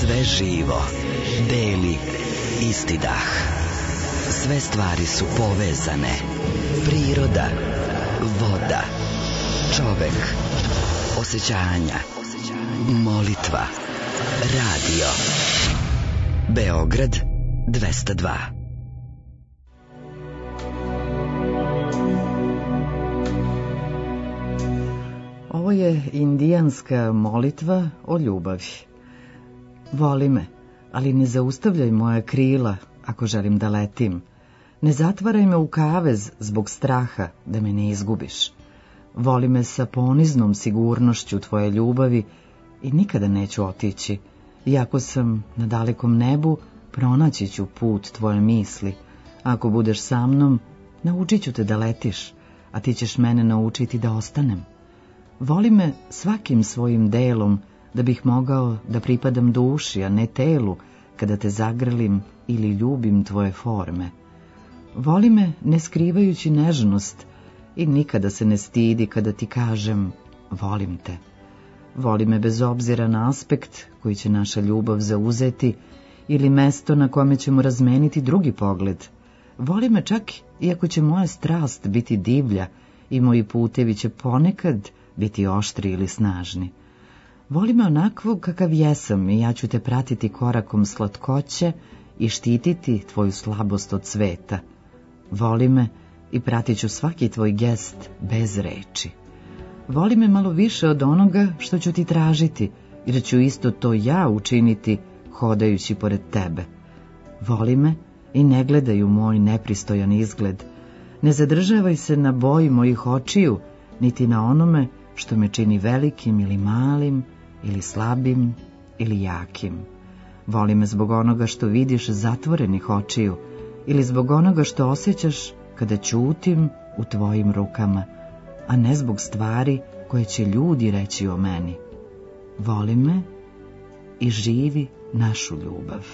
Sve živo, beli, isti dah. Sve stvari su povezane. Priroda, voda, čovek, osjećanja, molitva, radio. Beograd 202. Ovo je indijanska molitva o ljubavi. Voli me, ali ne zaustavljaj moja krila ako želim da letim. Ne zatvaraj me u kavez zbog straha da me ne izgubiš. Voli me sa poniznom sigurnošću tvoje ljubavi i nikada neću otići. Iako sam na dalekom nebu, pronaći ću put tvoje misli. Ako budeš sa mnom, naučit ću te da letiš, a ti ćeš mene naučiti da ostanem. Voli me svakim svojim delom, da bih mogao da pripadam duši, a ne telu, kada te zagrlim ili ljubim tvoje forme. Voli me ne skrivajući nežnost i nikada se ne stidi kada ti kažem volim te. Voli me bez obzira na aspekt koji će naša ljubav zauzeti ili mesto na kome ćemo razmeniti drugi pogled. Voli me čak iako će moja strast biti divlja i moji putevi će ponekad biti oštri ili snažni. Voli me onakvog kakav jesam i ja ću te pratiti korakom slatkoće i štititi tvoju slabost od sveta. Voli me i pratit ću svaki tvoj gest bez reči. Voli me malo više od onoga što ću ti tražiti, jer ću isto to ja učiniti hodajući pored tebe. Voli me i ne gledaj u moj nepristojan izgled. Ne zadržavaj se na boji mojih očiju, niti na onome što me čini velikim ili malim, ili slabim, ili jakim. Voli me zbog onoga što vidiš zatvorenih očiju, ili zbog onoga što osjećaš kada ćutim u tvojim rukama, a ne zbog stvari koje će ljudi reći o meni. Voli me i živi našu ljubav.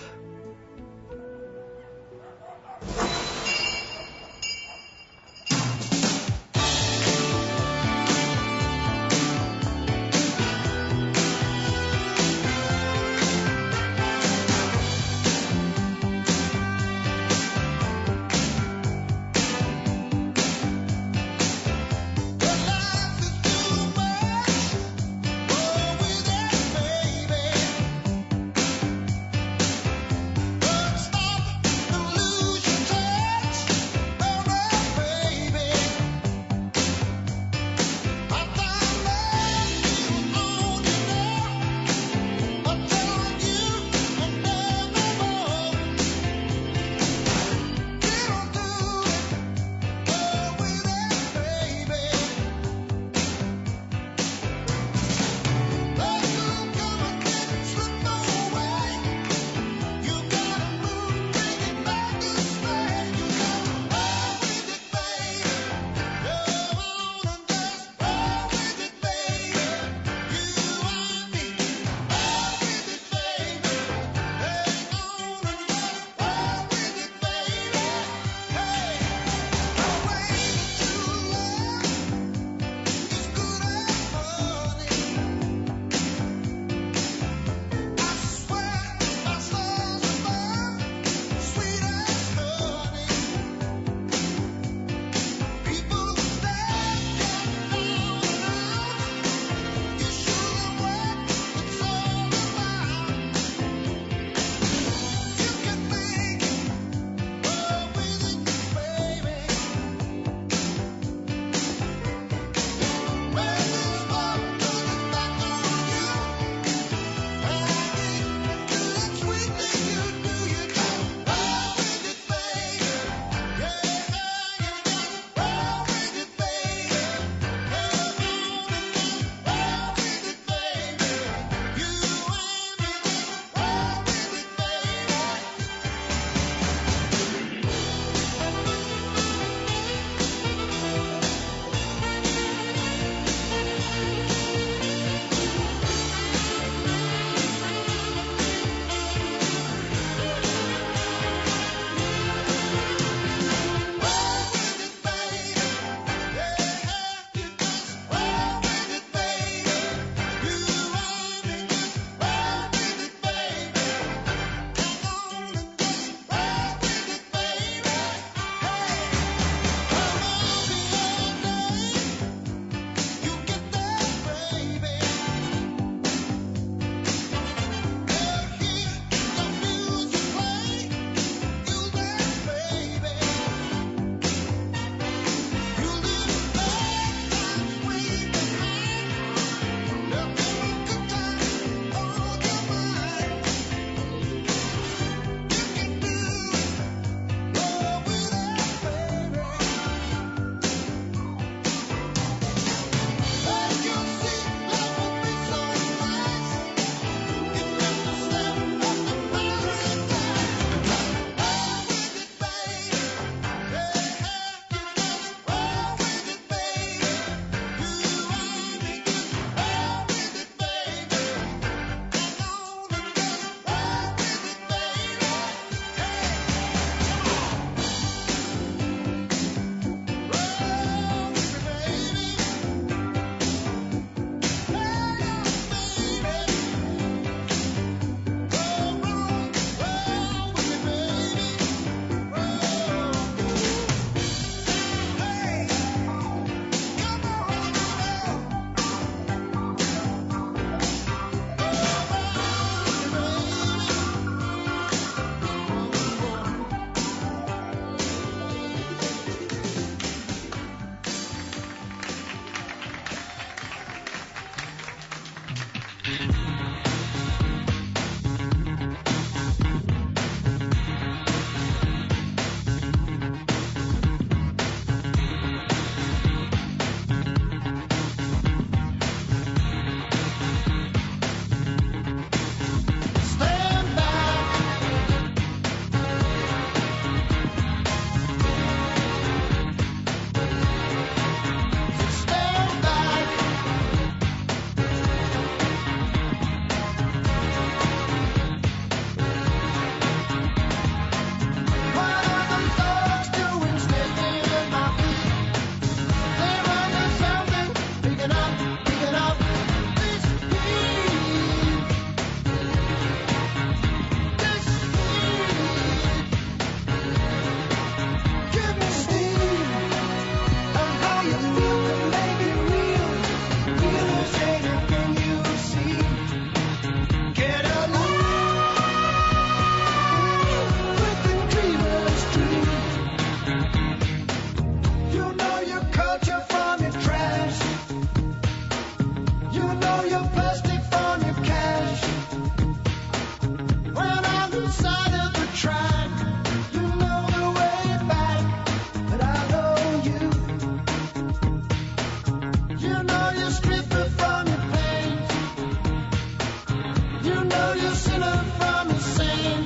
sinner from the saint.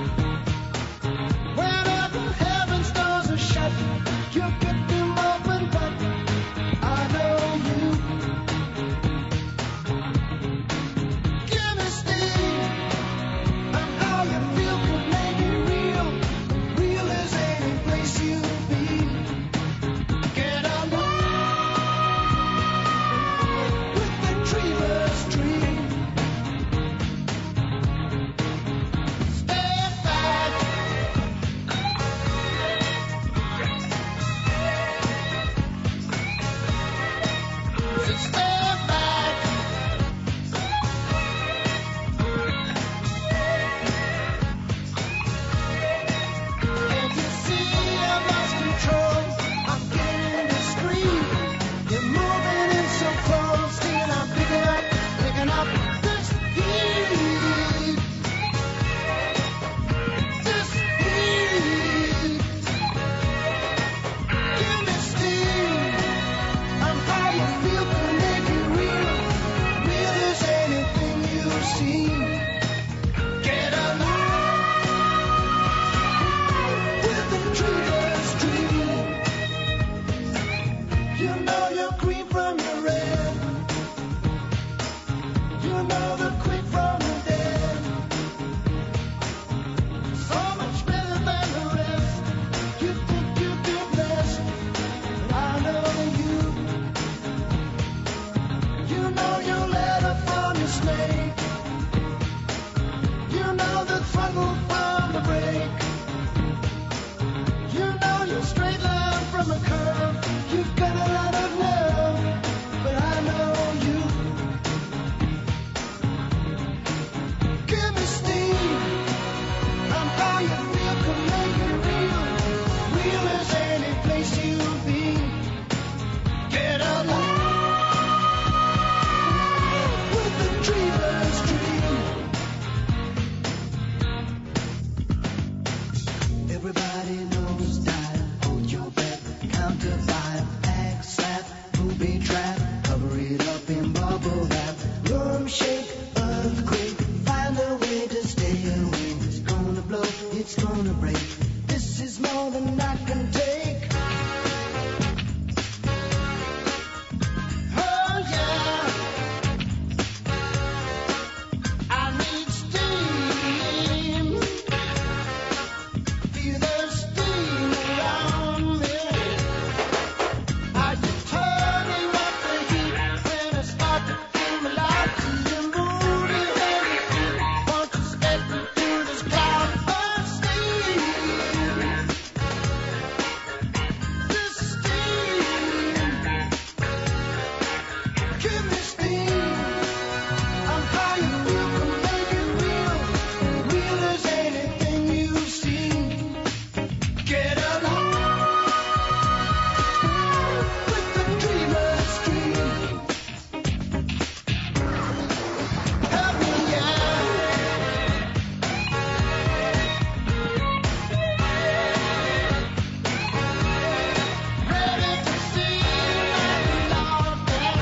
Whenever heaven's doors are shut, you get them open, but I know you. Give me steam, and how you feel could make it real. Real as any place you've been. Get along with the dreamer's dream. Step back. Step back. Can't you see I've lost control? I'm getting to scream. You're moving in so close, and I'm picking up this heat. This heat. Give me steam. I'm how you feel can make it real. Real as anything you've seen. Get along with the dreamer's dream. You know you're green from your red. You know the quick from the dead. So much better than the rest. You think you'd be blessed, but I know you. You know your letter from your snake. You know the throttle from the brake. You know your straight line from a curve. You've got a lot of nerve, but I know you. Give me steam. I'm how you feel can make it real. Real as any place you've been. Get along with the dreamer's dream. Everybody knows that. Hold your breath, counter fire, act slap, booby trap, cover it up in bubble wrap. Room shake, earthquake, find a way to stay away. It's gonna blow, it's gonna break. This is more than I can take. Oh yeah, I need steam. Feel the steam around me. Are you turning up the heat when I start to feel my life? See you moving everything. Want to step into this cloud of steam. This steam. Give me steam. I'm how you feel can make it real. Real as anything you've seen. Get along with the dreamer's dream. Help me out. Ready to see my Lord down.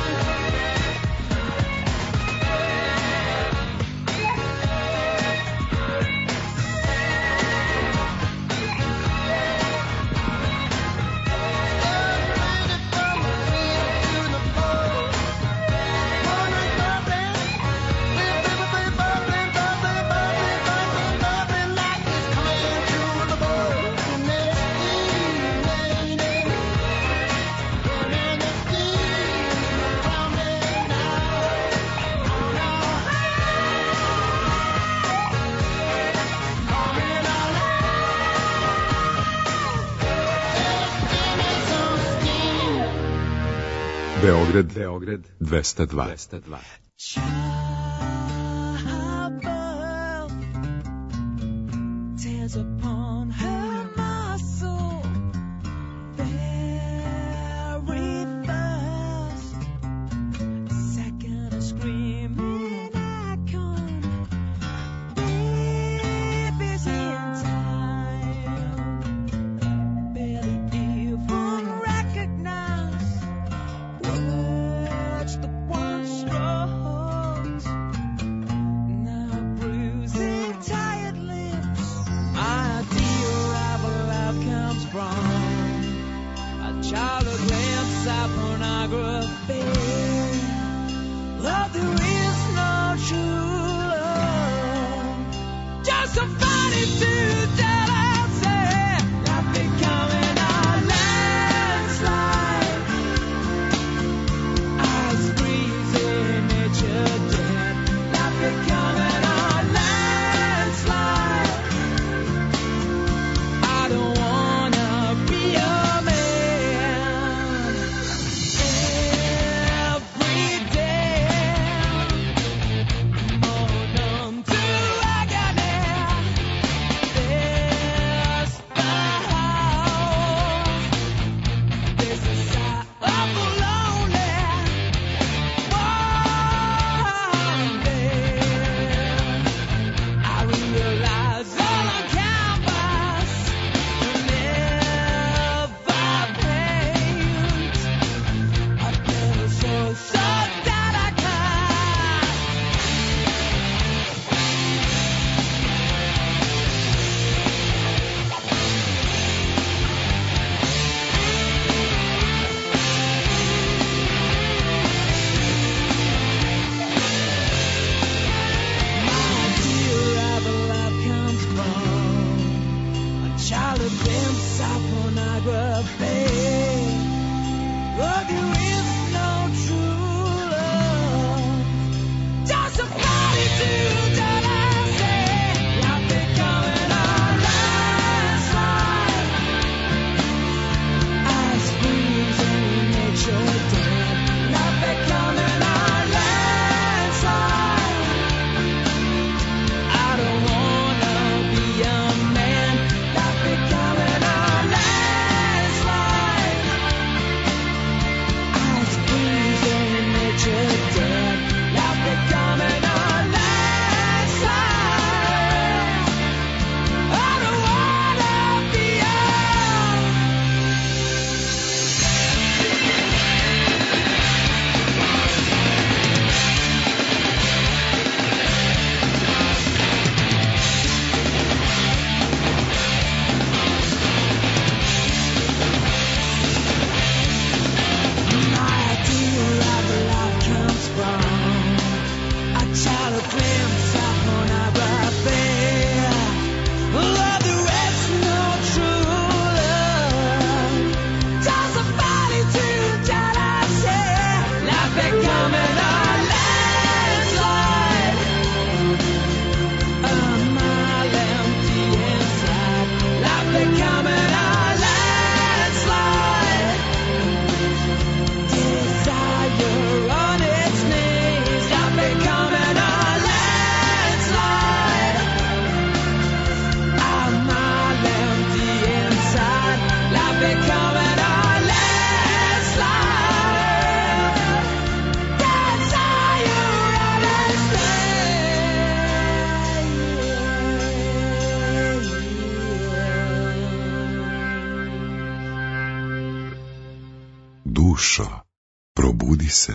Beograd 202. Tears upon her muscle, very fast. Second of screaming icon, baby's in time. Barely even recognize words the one strokes. Now bruised dušo, probudi se.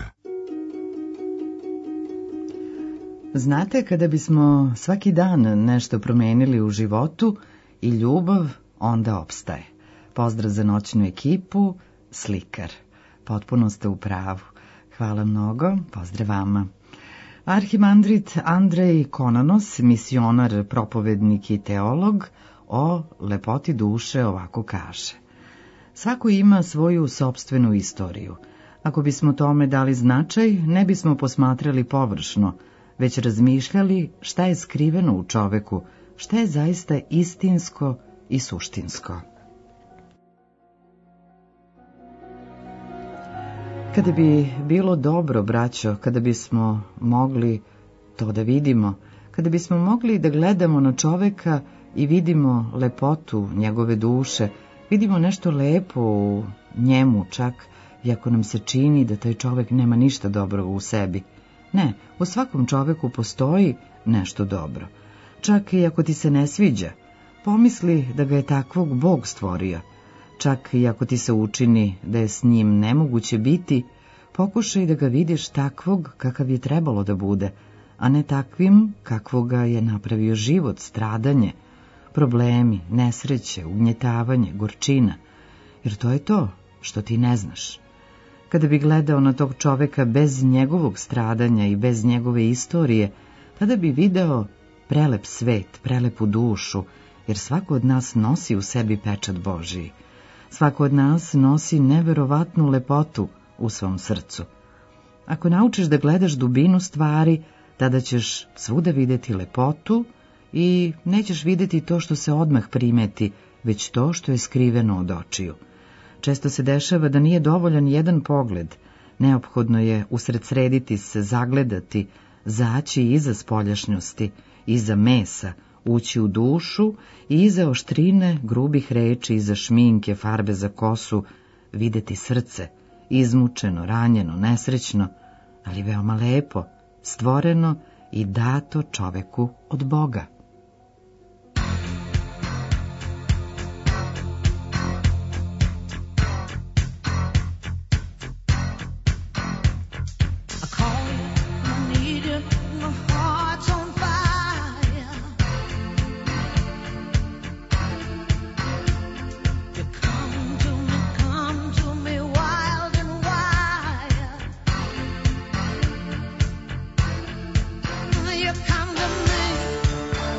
Znate, kada bismo svaki dan nešto promenili u životu i ljubav, onda opstaje. Pozdrav za noćnu ekipu, Slikar. Potpuno ste u pravu. Hvala mnogo, pozdrav vama. Arhimandrit Andrej Konanos, misionar, propovednik i teolog, o lepoti duše ovako kaže. Svako ima svoju sopstvenu istoriju. Ako bismo tome dali značaj, ne bismo posmatrali površno, već razmišljali šta je skriveno u čoveku, šta je zaista istinsko i suštinsko. Kada bi bilo dobro, braćo, kada bismo mogli to da vidimo, kada bismo mogli da gledamo na čoveka i vidimo lepotu njegove duše, vidimo nešto lepo u njemu čak, iako nam se čini da taj čovek nema ništa dobro u sebi. Ne, u svakom čoveku postoji nešto dobro. Čak i ako ti se ne sviđa, pomisli da ga je takvog Bog stvorio. Čak i ako ti se učini da je s njim nemoguće biti, pokušaj da ga vidiš takvog kakav je trebalo da bude, a ne takvim kakvoga je napravio život, stradanje, problemi, nesreće, ugnjetavanje, gorčina, jer to je to što ti ne znaš. Kada bi gledao na tog čoveka bez njegovog stradanja i bez njegove istorije, tada bi video prelep svet, prelepu dušu, jer svako od nas nosi u sebi pečat Božiji. Svako od nas nosi neverovatnu lepotu u svom srcu. Ako naučiš da gledaš dubinu stvari, tada ćeš svuda videti lepotu i nećeš videti to što se odmah primeti, već to što je skriveno od očiju. Često se dešava da nije dovoljan jedan pogled, neophodno je usredsrediti se, zagledati, zaći iza spoljašnjosti, iza mesa, ući u dušu i iza oštrine, grubih reči, iza šminke, farbe za kosu, videti srce, izmučeno, ranjeno, nesrećno, ali veoma lepo, stvoreno i dato čoveku od Boga. You come to me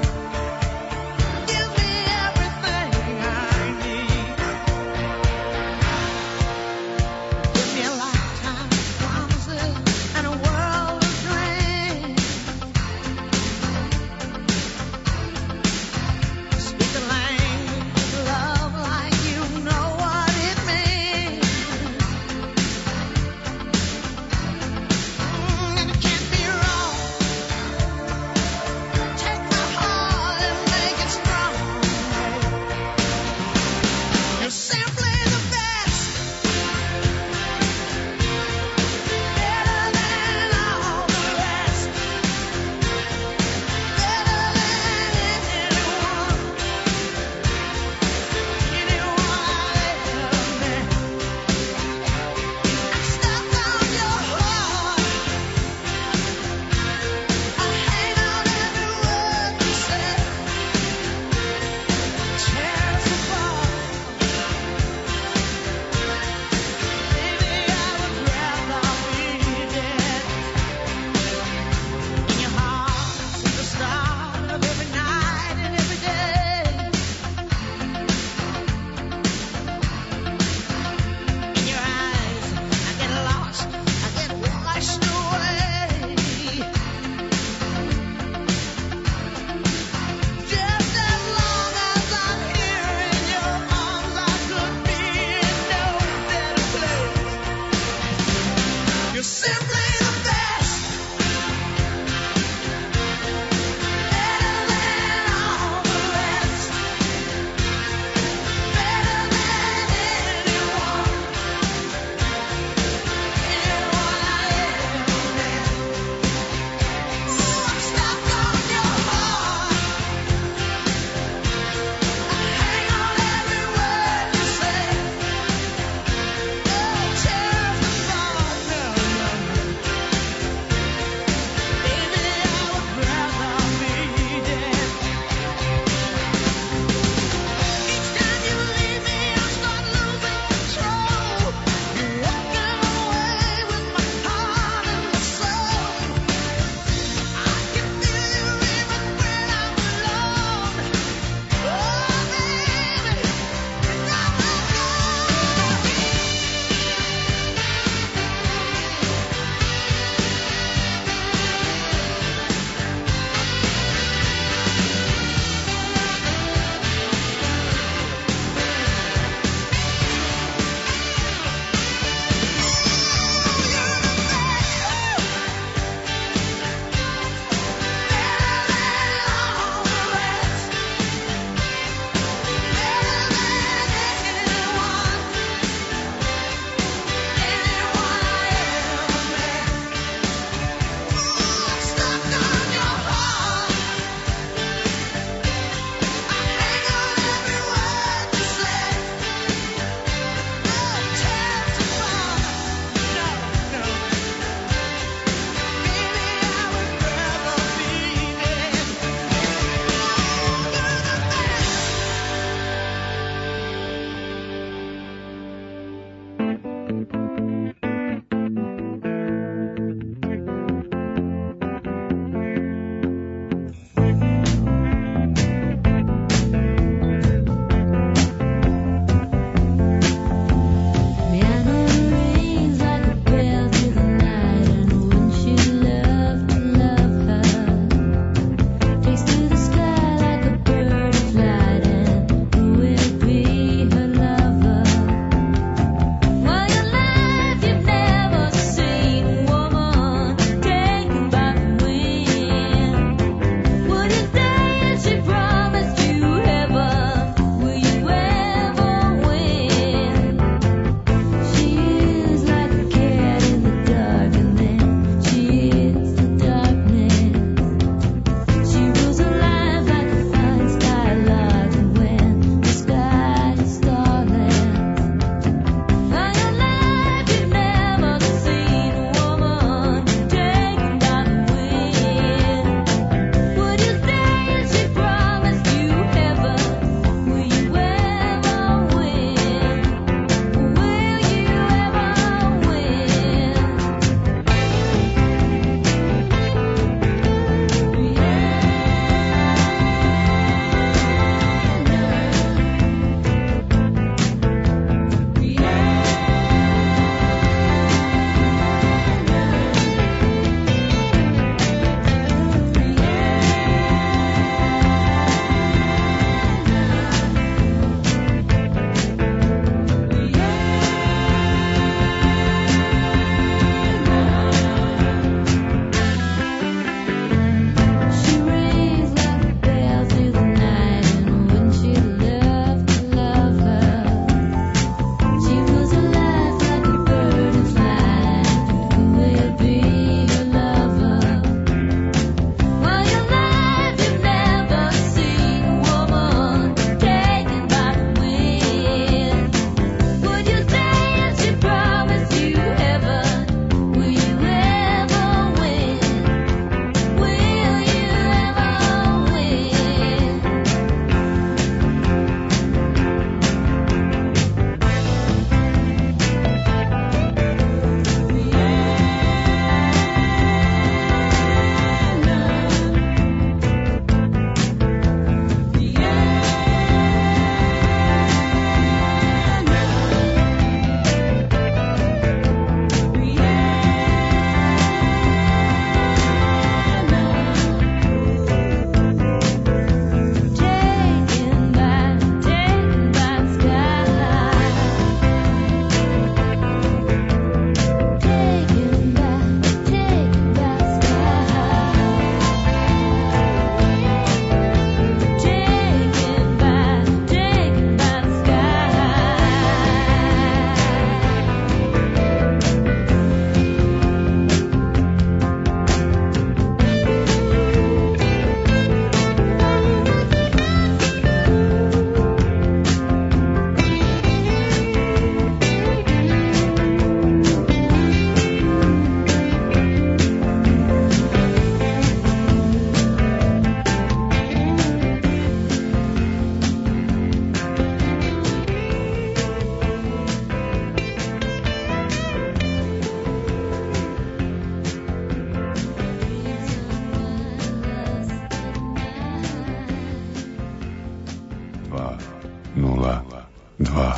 202.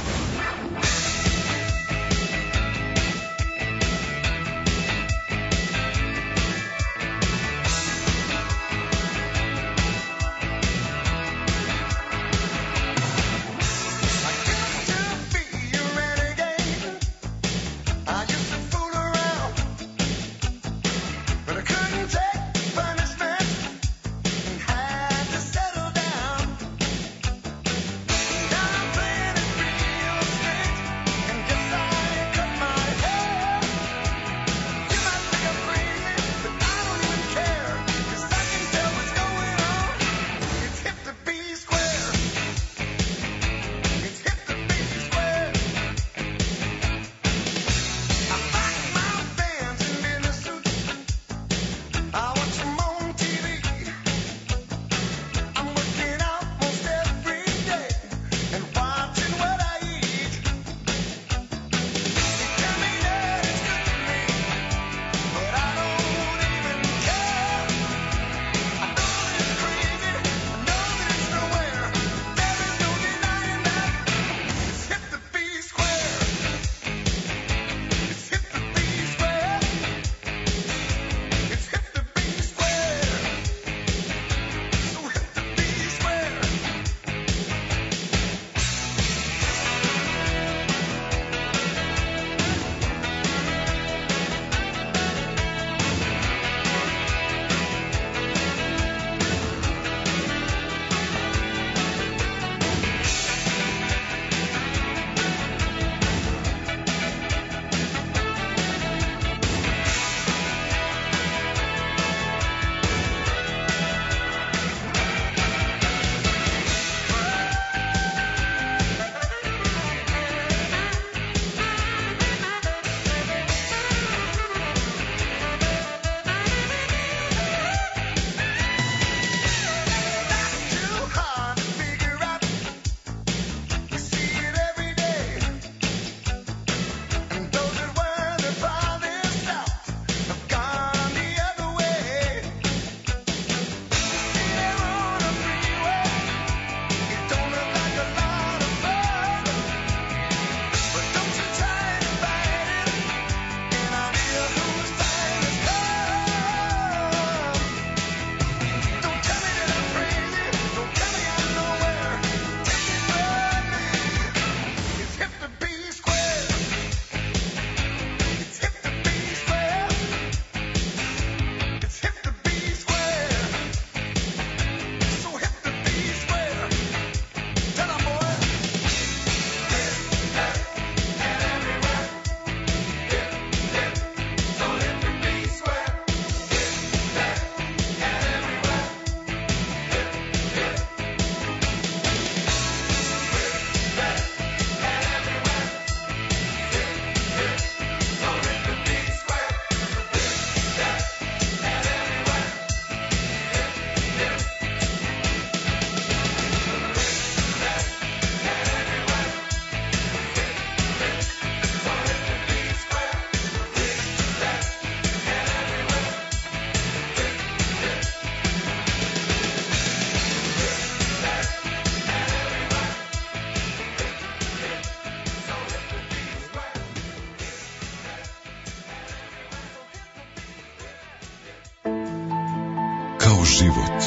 Kao život.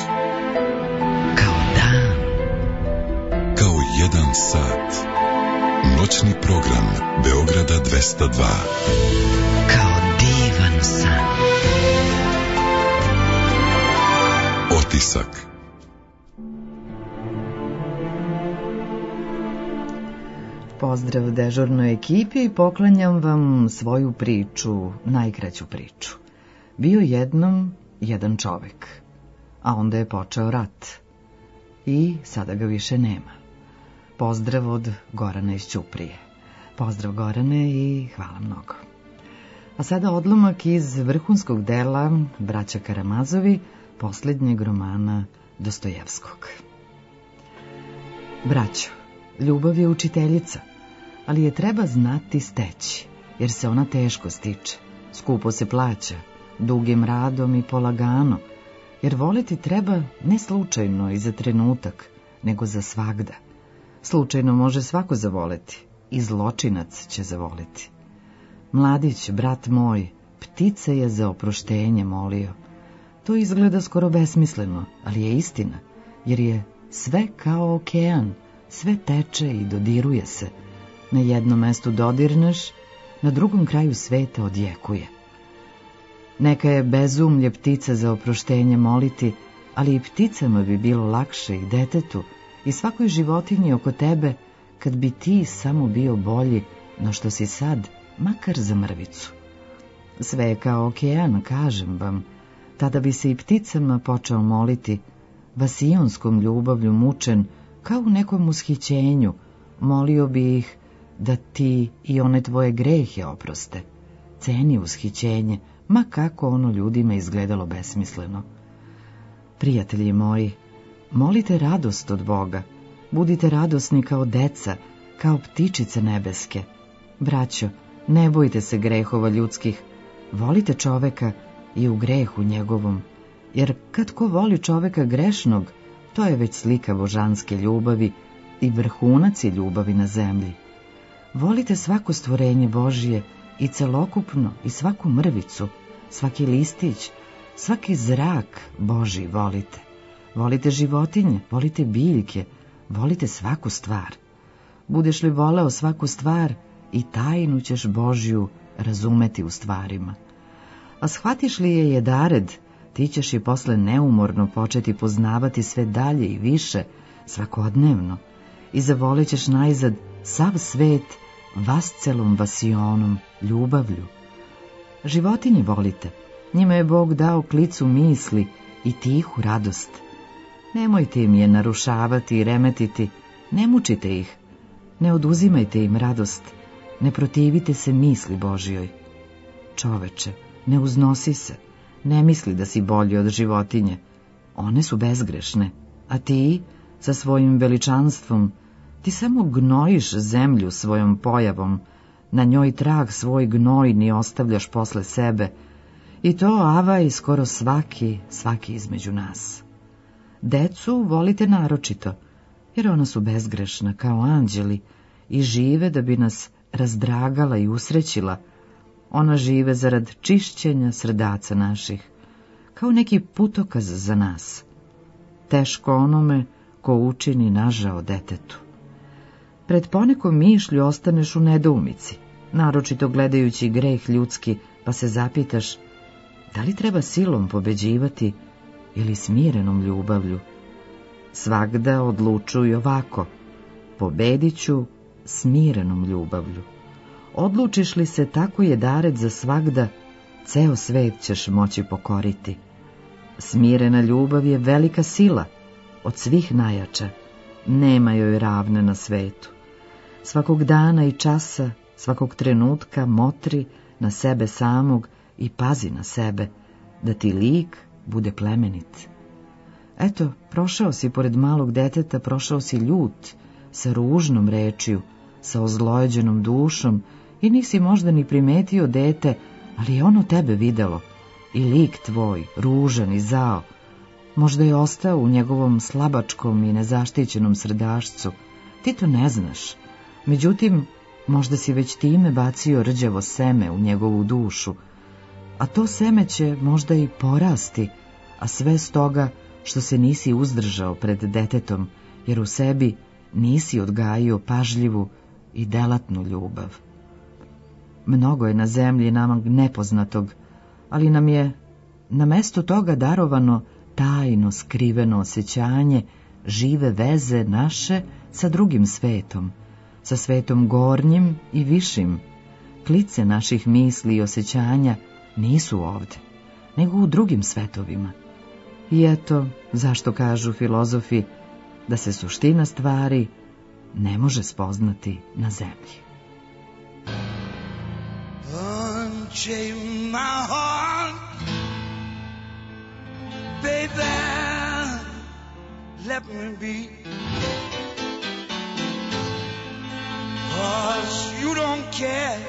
Kao dan. Kao jedan sat. Noćni program Beograda 202. Kao divan san. Otisak. Pozdrav dežurnoj ekipi i poklanjam vam svoju priču, najkraću priču. Bio jednom jedan čovek, a onda je počeo rat. I sada ga više nema. Pozdrav od Gorana iz Ćuprije. Pozdrav Gorane i hvala mnogo. A sada odlomak iz vrhunskog dela Braća Karamazovi, posljednjeg romana Dostojevskog. Braćo, ljubav je učiteljica, ali je treba znati steći, jer se ona teško stiče, skupo se plaća, dugim radom i polagano, jer voleti treba ne slučajno i za trenutak, nego za svagda. Slučajno može svako zavoleti, i zločinac će zavoleti. Mladić, brat moj, ptice je za oproštenje molio. To izgleda skoro besmisleno, ali je istina, jer je sve kao okean, sve teče i dodiruje se. Na jednom mestu dodirneš, na drugom kraju sveta odjekuje. Neka je bezumlje ptica za oproštenje moliti, ali i pticama bi bilo lakše i detetu i svakoj životinji oko tebe kad bi ti samo bio bolji no što si sad, makar za mrvicu. Sve je kao okean, kažem vam, tada bi se i pticama počeo moliti, vasijonskom ljubavlju mučen, kao u nekom ushićenju, molio bi ih da ti i one tvoje grehe oproste. Ceni ushićenje, ma kako ono ljudima izgledalo besmisleno. Prijatelji moji, molite radost od Boga, budite radosni kao deca, kao ptičice nebeske. Braćo, ne bojte se grehova ljudskih, volite čoveka i u grehu njegovom, jer kad ko voli čoveka grešnog, to je već slika božanske ljubavi i vrhunac je ljubavi na zemlji. Volite svako stvorenje Božije i celokupno i svaku mrvicu, svaki listić, svaki zrak Božji volite. Volite životinje, volite biljke, volite svaku stvar. Budeš li voleo svaku stvar, i tajnu ćeš Božju razumeti u stvarima. A shvatiš li je jedared, ti ćeš je posle neumorno početi poznavati sve dalje i više, svakodnevno, i zavolećeš najzad sav svet vascelom vasionom, ljubavlju. Životinje volite, njima je Bog dao klicu misli i tihu radost. Nemojte im je narušavati i remetiti, ne mučite ih, ne oduzimajte im radost, ne protivite se misli Božjoj. Čoveče, ne uznosi se, ne misli da si bolji od životinje, one su bezgrešne, a ti, sa svojim veličanstvom, ti samo gnojiš zemlju svojom pojavom, na njoj trag svoj gnojni ostavljaš posle sebe, i to avaj skoro svaki između nas. Decu volite naročito, jer ona su bezgrešna kao anđeli i žive da bi nas razdragala i usrećila. Ona žive zarad čišćenja srdaca naših, kao neki putokaz za nas. Teško onome ko učini nažao detetu. Pred ponekom mišlju ostaneš u nedoumici, naročito gledajući greh ljudski, pa se zapitaš, da li treba silom pobeđivati ili smirenom ljubavlju? Svagda odlučuj ovako, pobedit ću smirenom ljubavlju. Odlučiš li se tako jedared za svagda, ceo svet ćeš moći pokoriti. Smirena ljubav je velika sila, od svih najjača, nema joj ravne na svetu. Svakog dana i časa, svakog trenutka motri na sebe samog i pazi na sebe, da ti lik bude plemenit. Eto, prošao si pored malog deteta, prošao si ljut, sa ružnom rečju, sa ozlojeđenom dušom i nisi možda ni primetio dete, ali je ono tebe videlo i lik tvoj, ružan i zao, možda je ostao u njegovom slabačkom i nezaštićenom srdašcu. Ti to ne znaš, međutim, možda si već time bacio rđavo seme u njegovu dušu, a to seme će možda i porasti, a sve stoga što se nisi uzdržao pred detetom, jer u sebi nisi odgajio pažljivu i delatnu ljubav. Mnogo je na zemlji nama nepoznatog, ali nam je na mesto toga darovano tajno skriveno osjećanje žive veze naše sa drugim svetom, sa svetom gornjim i višim. Klice naših misli i osjećanja nisu ovde, nego u drugim svetovima. I eto zašto kažu filozofi da se suština stvari ne može spoznati na zemlji. Unchain my heart, baby, let me be, 'cause you don't care,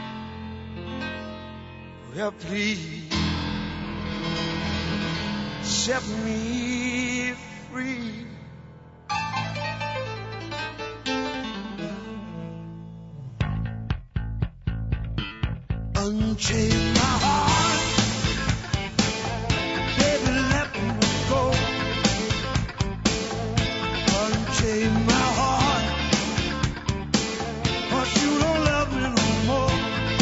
well please, set me free. Unchain my heart, baby, let me go. Unchain my heart, 'cause you don't love me no more.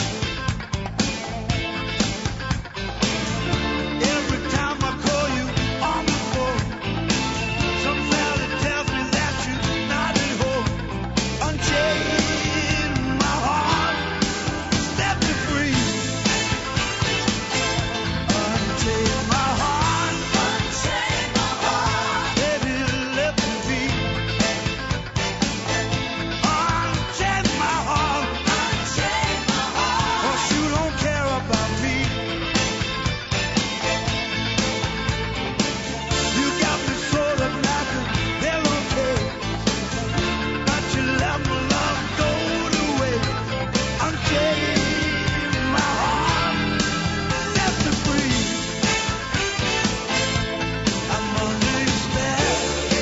Every time I call you on the phone, some valley tells me that you're not at home. Unchain my heart, set me free. Unchain my heart, baby, let me be. Unchain my heart, 'cause you don't care about me. You got me so like a pillowcase, but you let my love go to waste. Unchain my heart, set me free. I'm under your spell,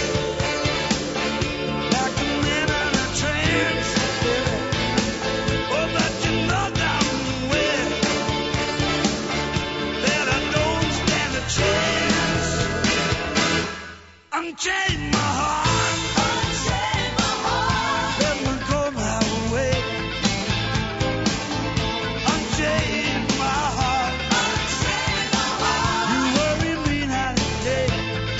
like a man in a trance. Oh, but you know damn well that I don't stand a chance. Unchain my heart, let me go my way. Unchain my heart, you worry me night and day.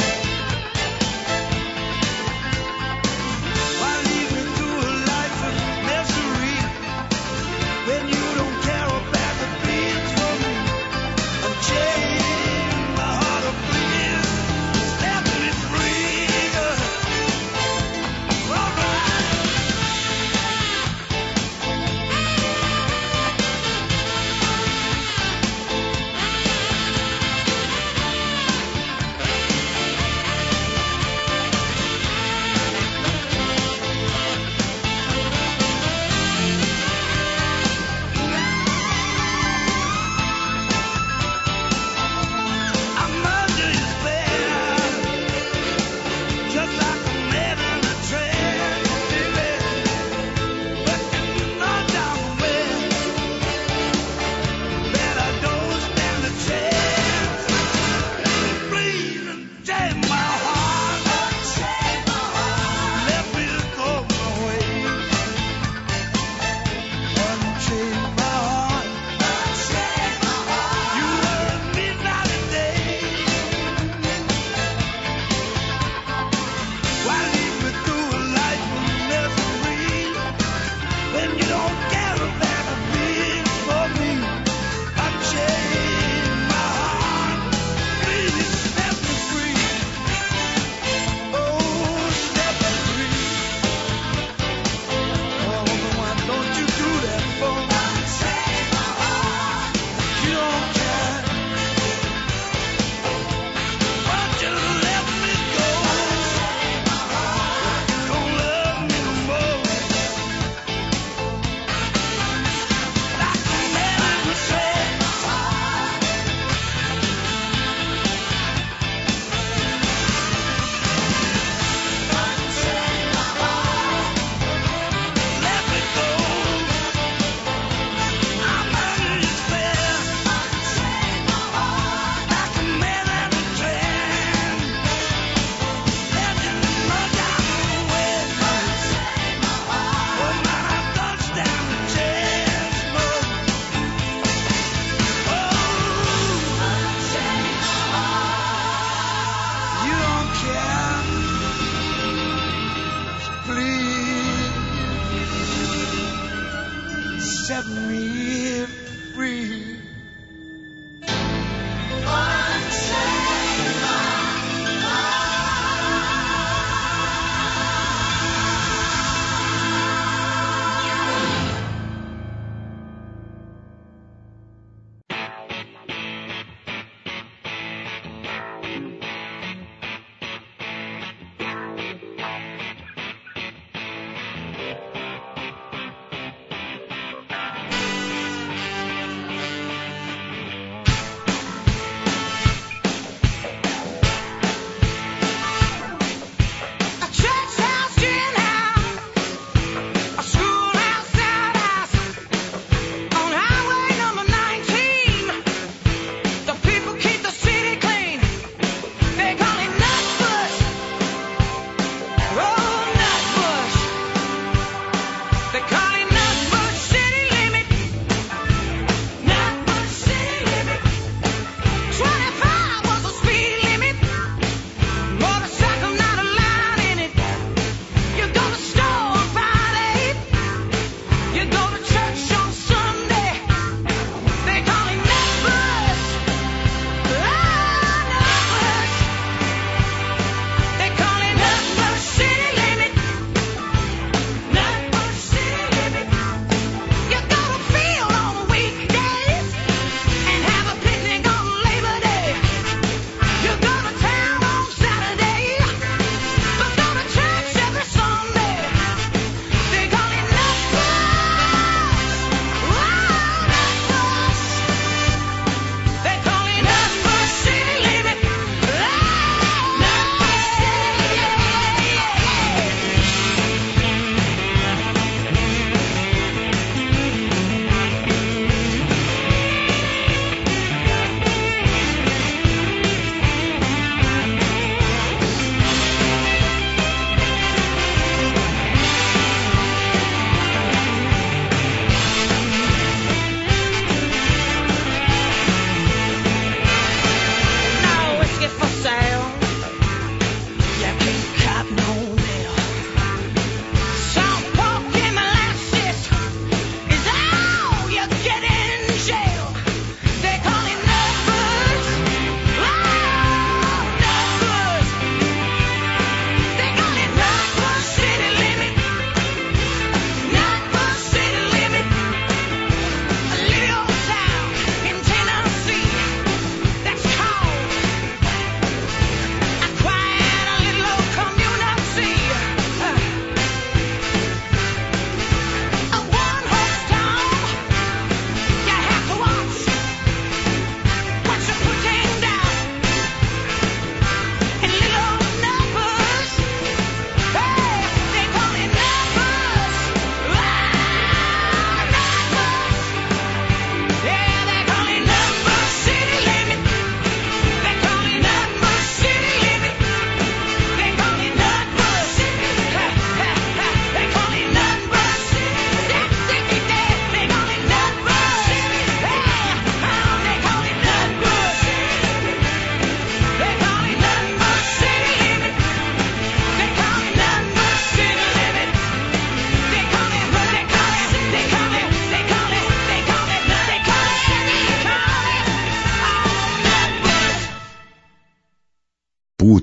Why lead me through a life of misery when you don't care about the beats for me? Unchain my heart, oh please, set me free.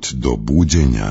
put do buđenja.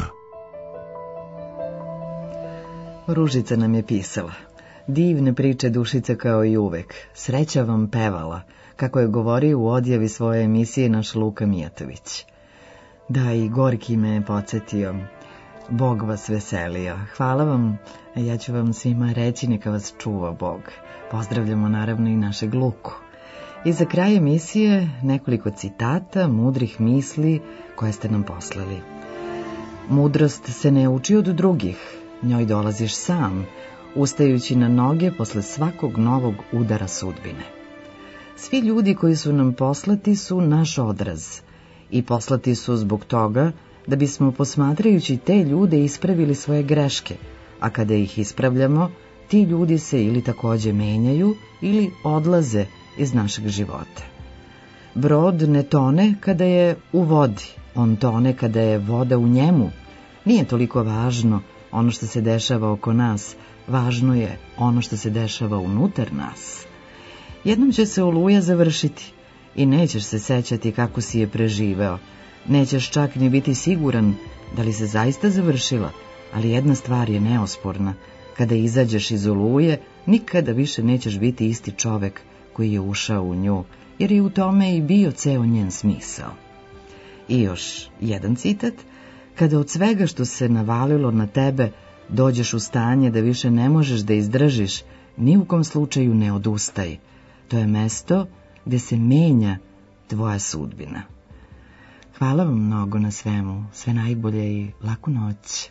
Ružica nam je pisala. Divne priče Dušice kao i uvek. Sreća vam pevala, kako je govorio u odjavi svoje emisije naš Luka Mijatović. Da, i Gorki me podsjetio. Bog vas veselio. Hvala vam, a ja ću vam svima reći neka vas čuva Bog. Pozdravljamo naravno i našeg Luku. I za kraj emisije nekoliko citata, mudrih misli koje ste nam poslali. Mudrost se ne uči od drugih, njoj dolaziš sam, ustajući na noge posle svakog novog udara sudbine. Svi ljudi koji su nam poslati su naš odraz i poslati su zbog toga da bismo posmatrajući te ljude ispravili svoje greške, a kada ih ispravljamo, ti ljudi se ili takođe menjaju ili odlaze iz našeg života. Brod ne tone kada je u vodi, on tone kada je voda u njemu. Nije toliko važno ono što se dešava oko nas, važno je ono što se dešava unutar nas. Jednom će se oluja završiti i nećeš se sećati kako si je preživeo. Nećeš čak ni biti siguran da li se zaista završila, ali jedna stvar je neosporna. Kada izađeš iz oluje, nikada više nećeš biti isti čovek koji je ušao u nju, jer je u tome i bio ceo njen smisao. I još jedan citat. Kada od svega što se navalilo na tebe dođeš u stanje da više ne možeš da izdržiš, ni u kom slučaju ne odustaj. To je mesto gde se menja tvoja sudbina. Hvala vam mnogo na svemu, sve najbolje i laku noć.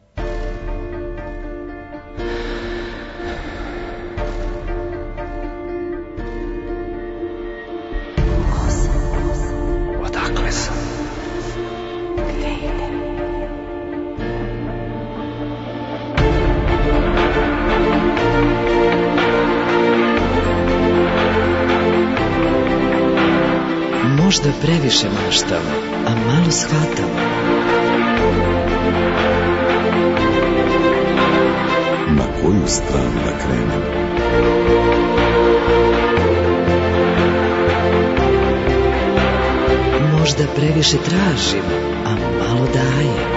Odakle sam? Možda previše maštam, a malo shvatam. Na koju stranu da krenem? Možda previše tražim, a malo dajem.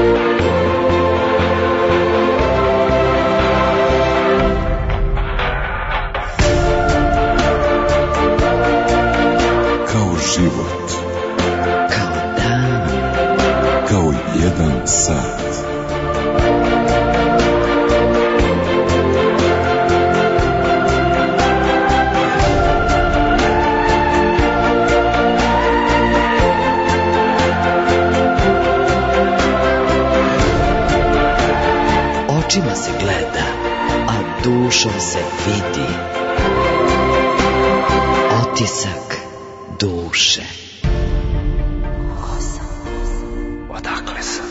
Kao život, Kao dan, kao jedan sat. očima se gleda, a dušom se vidi. Otisak duše. Odakle sam?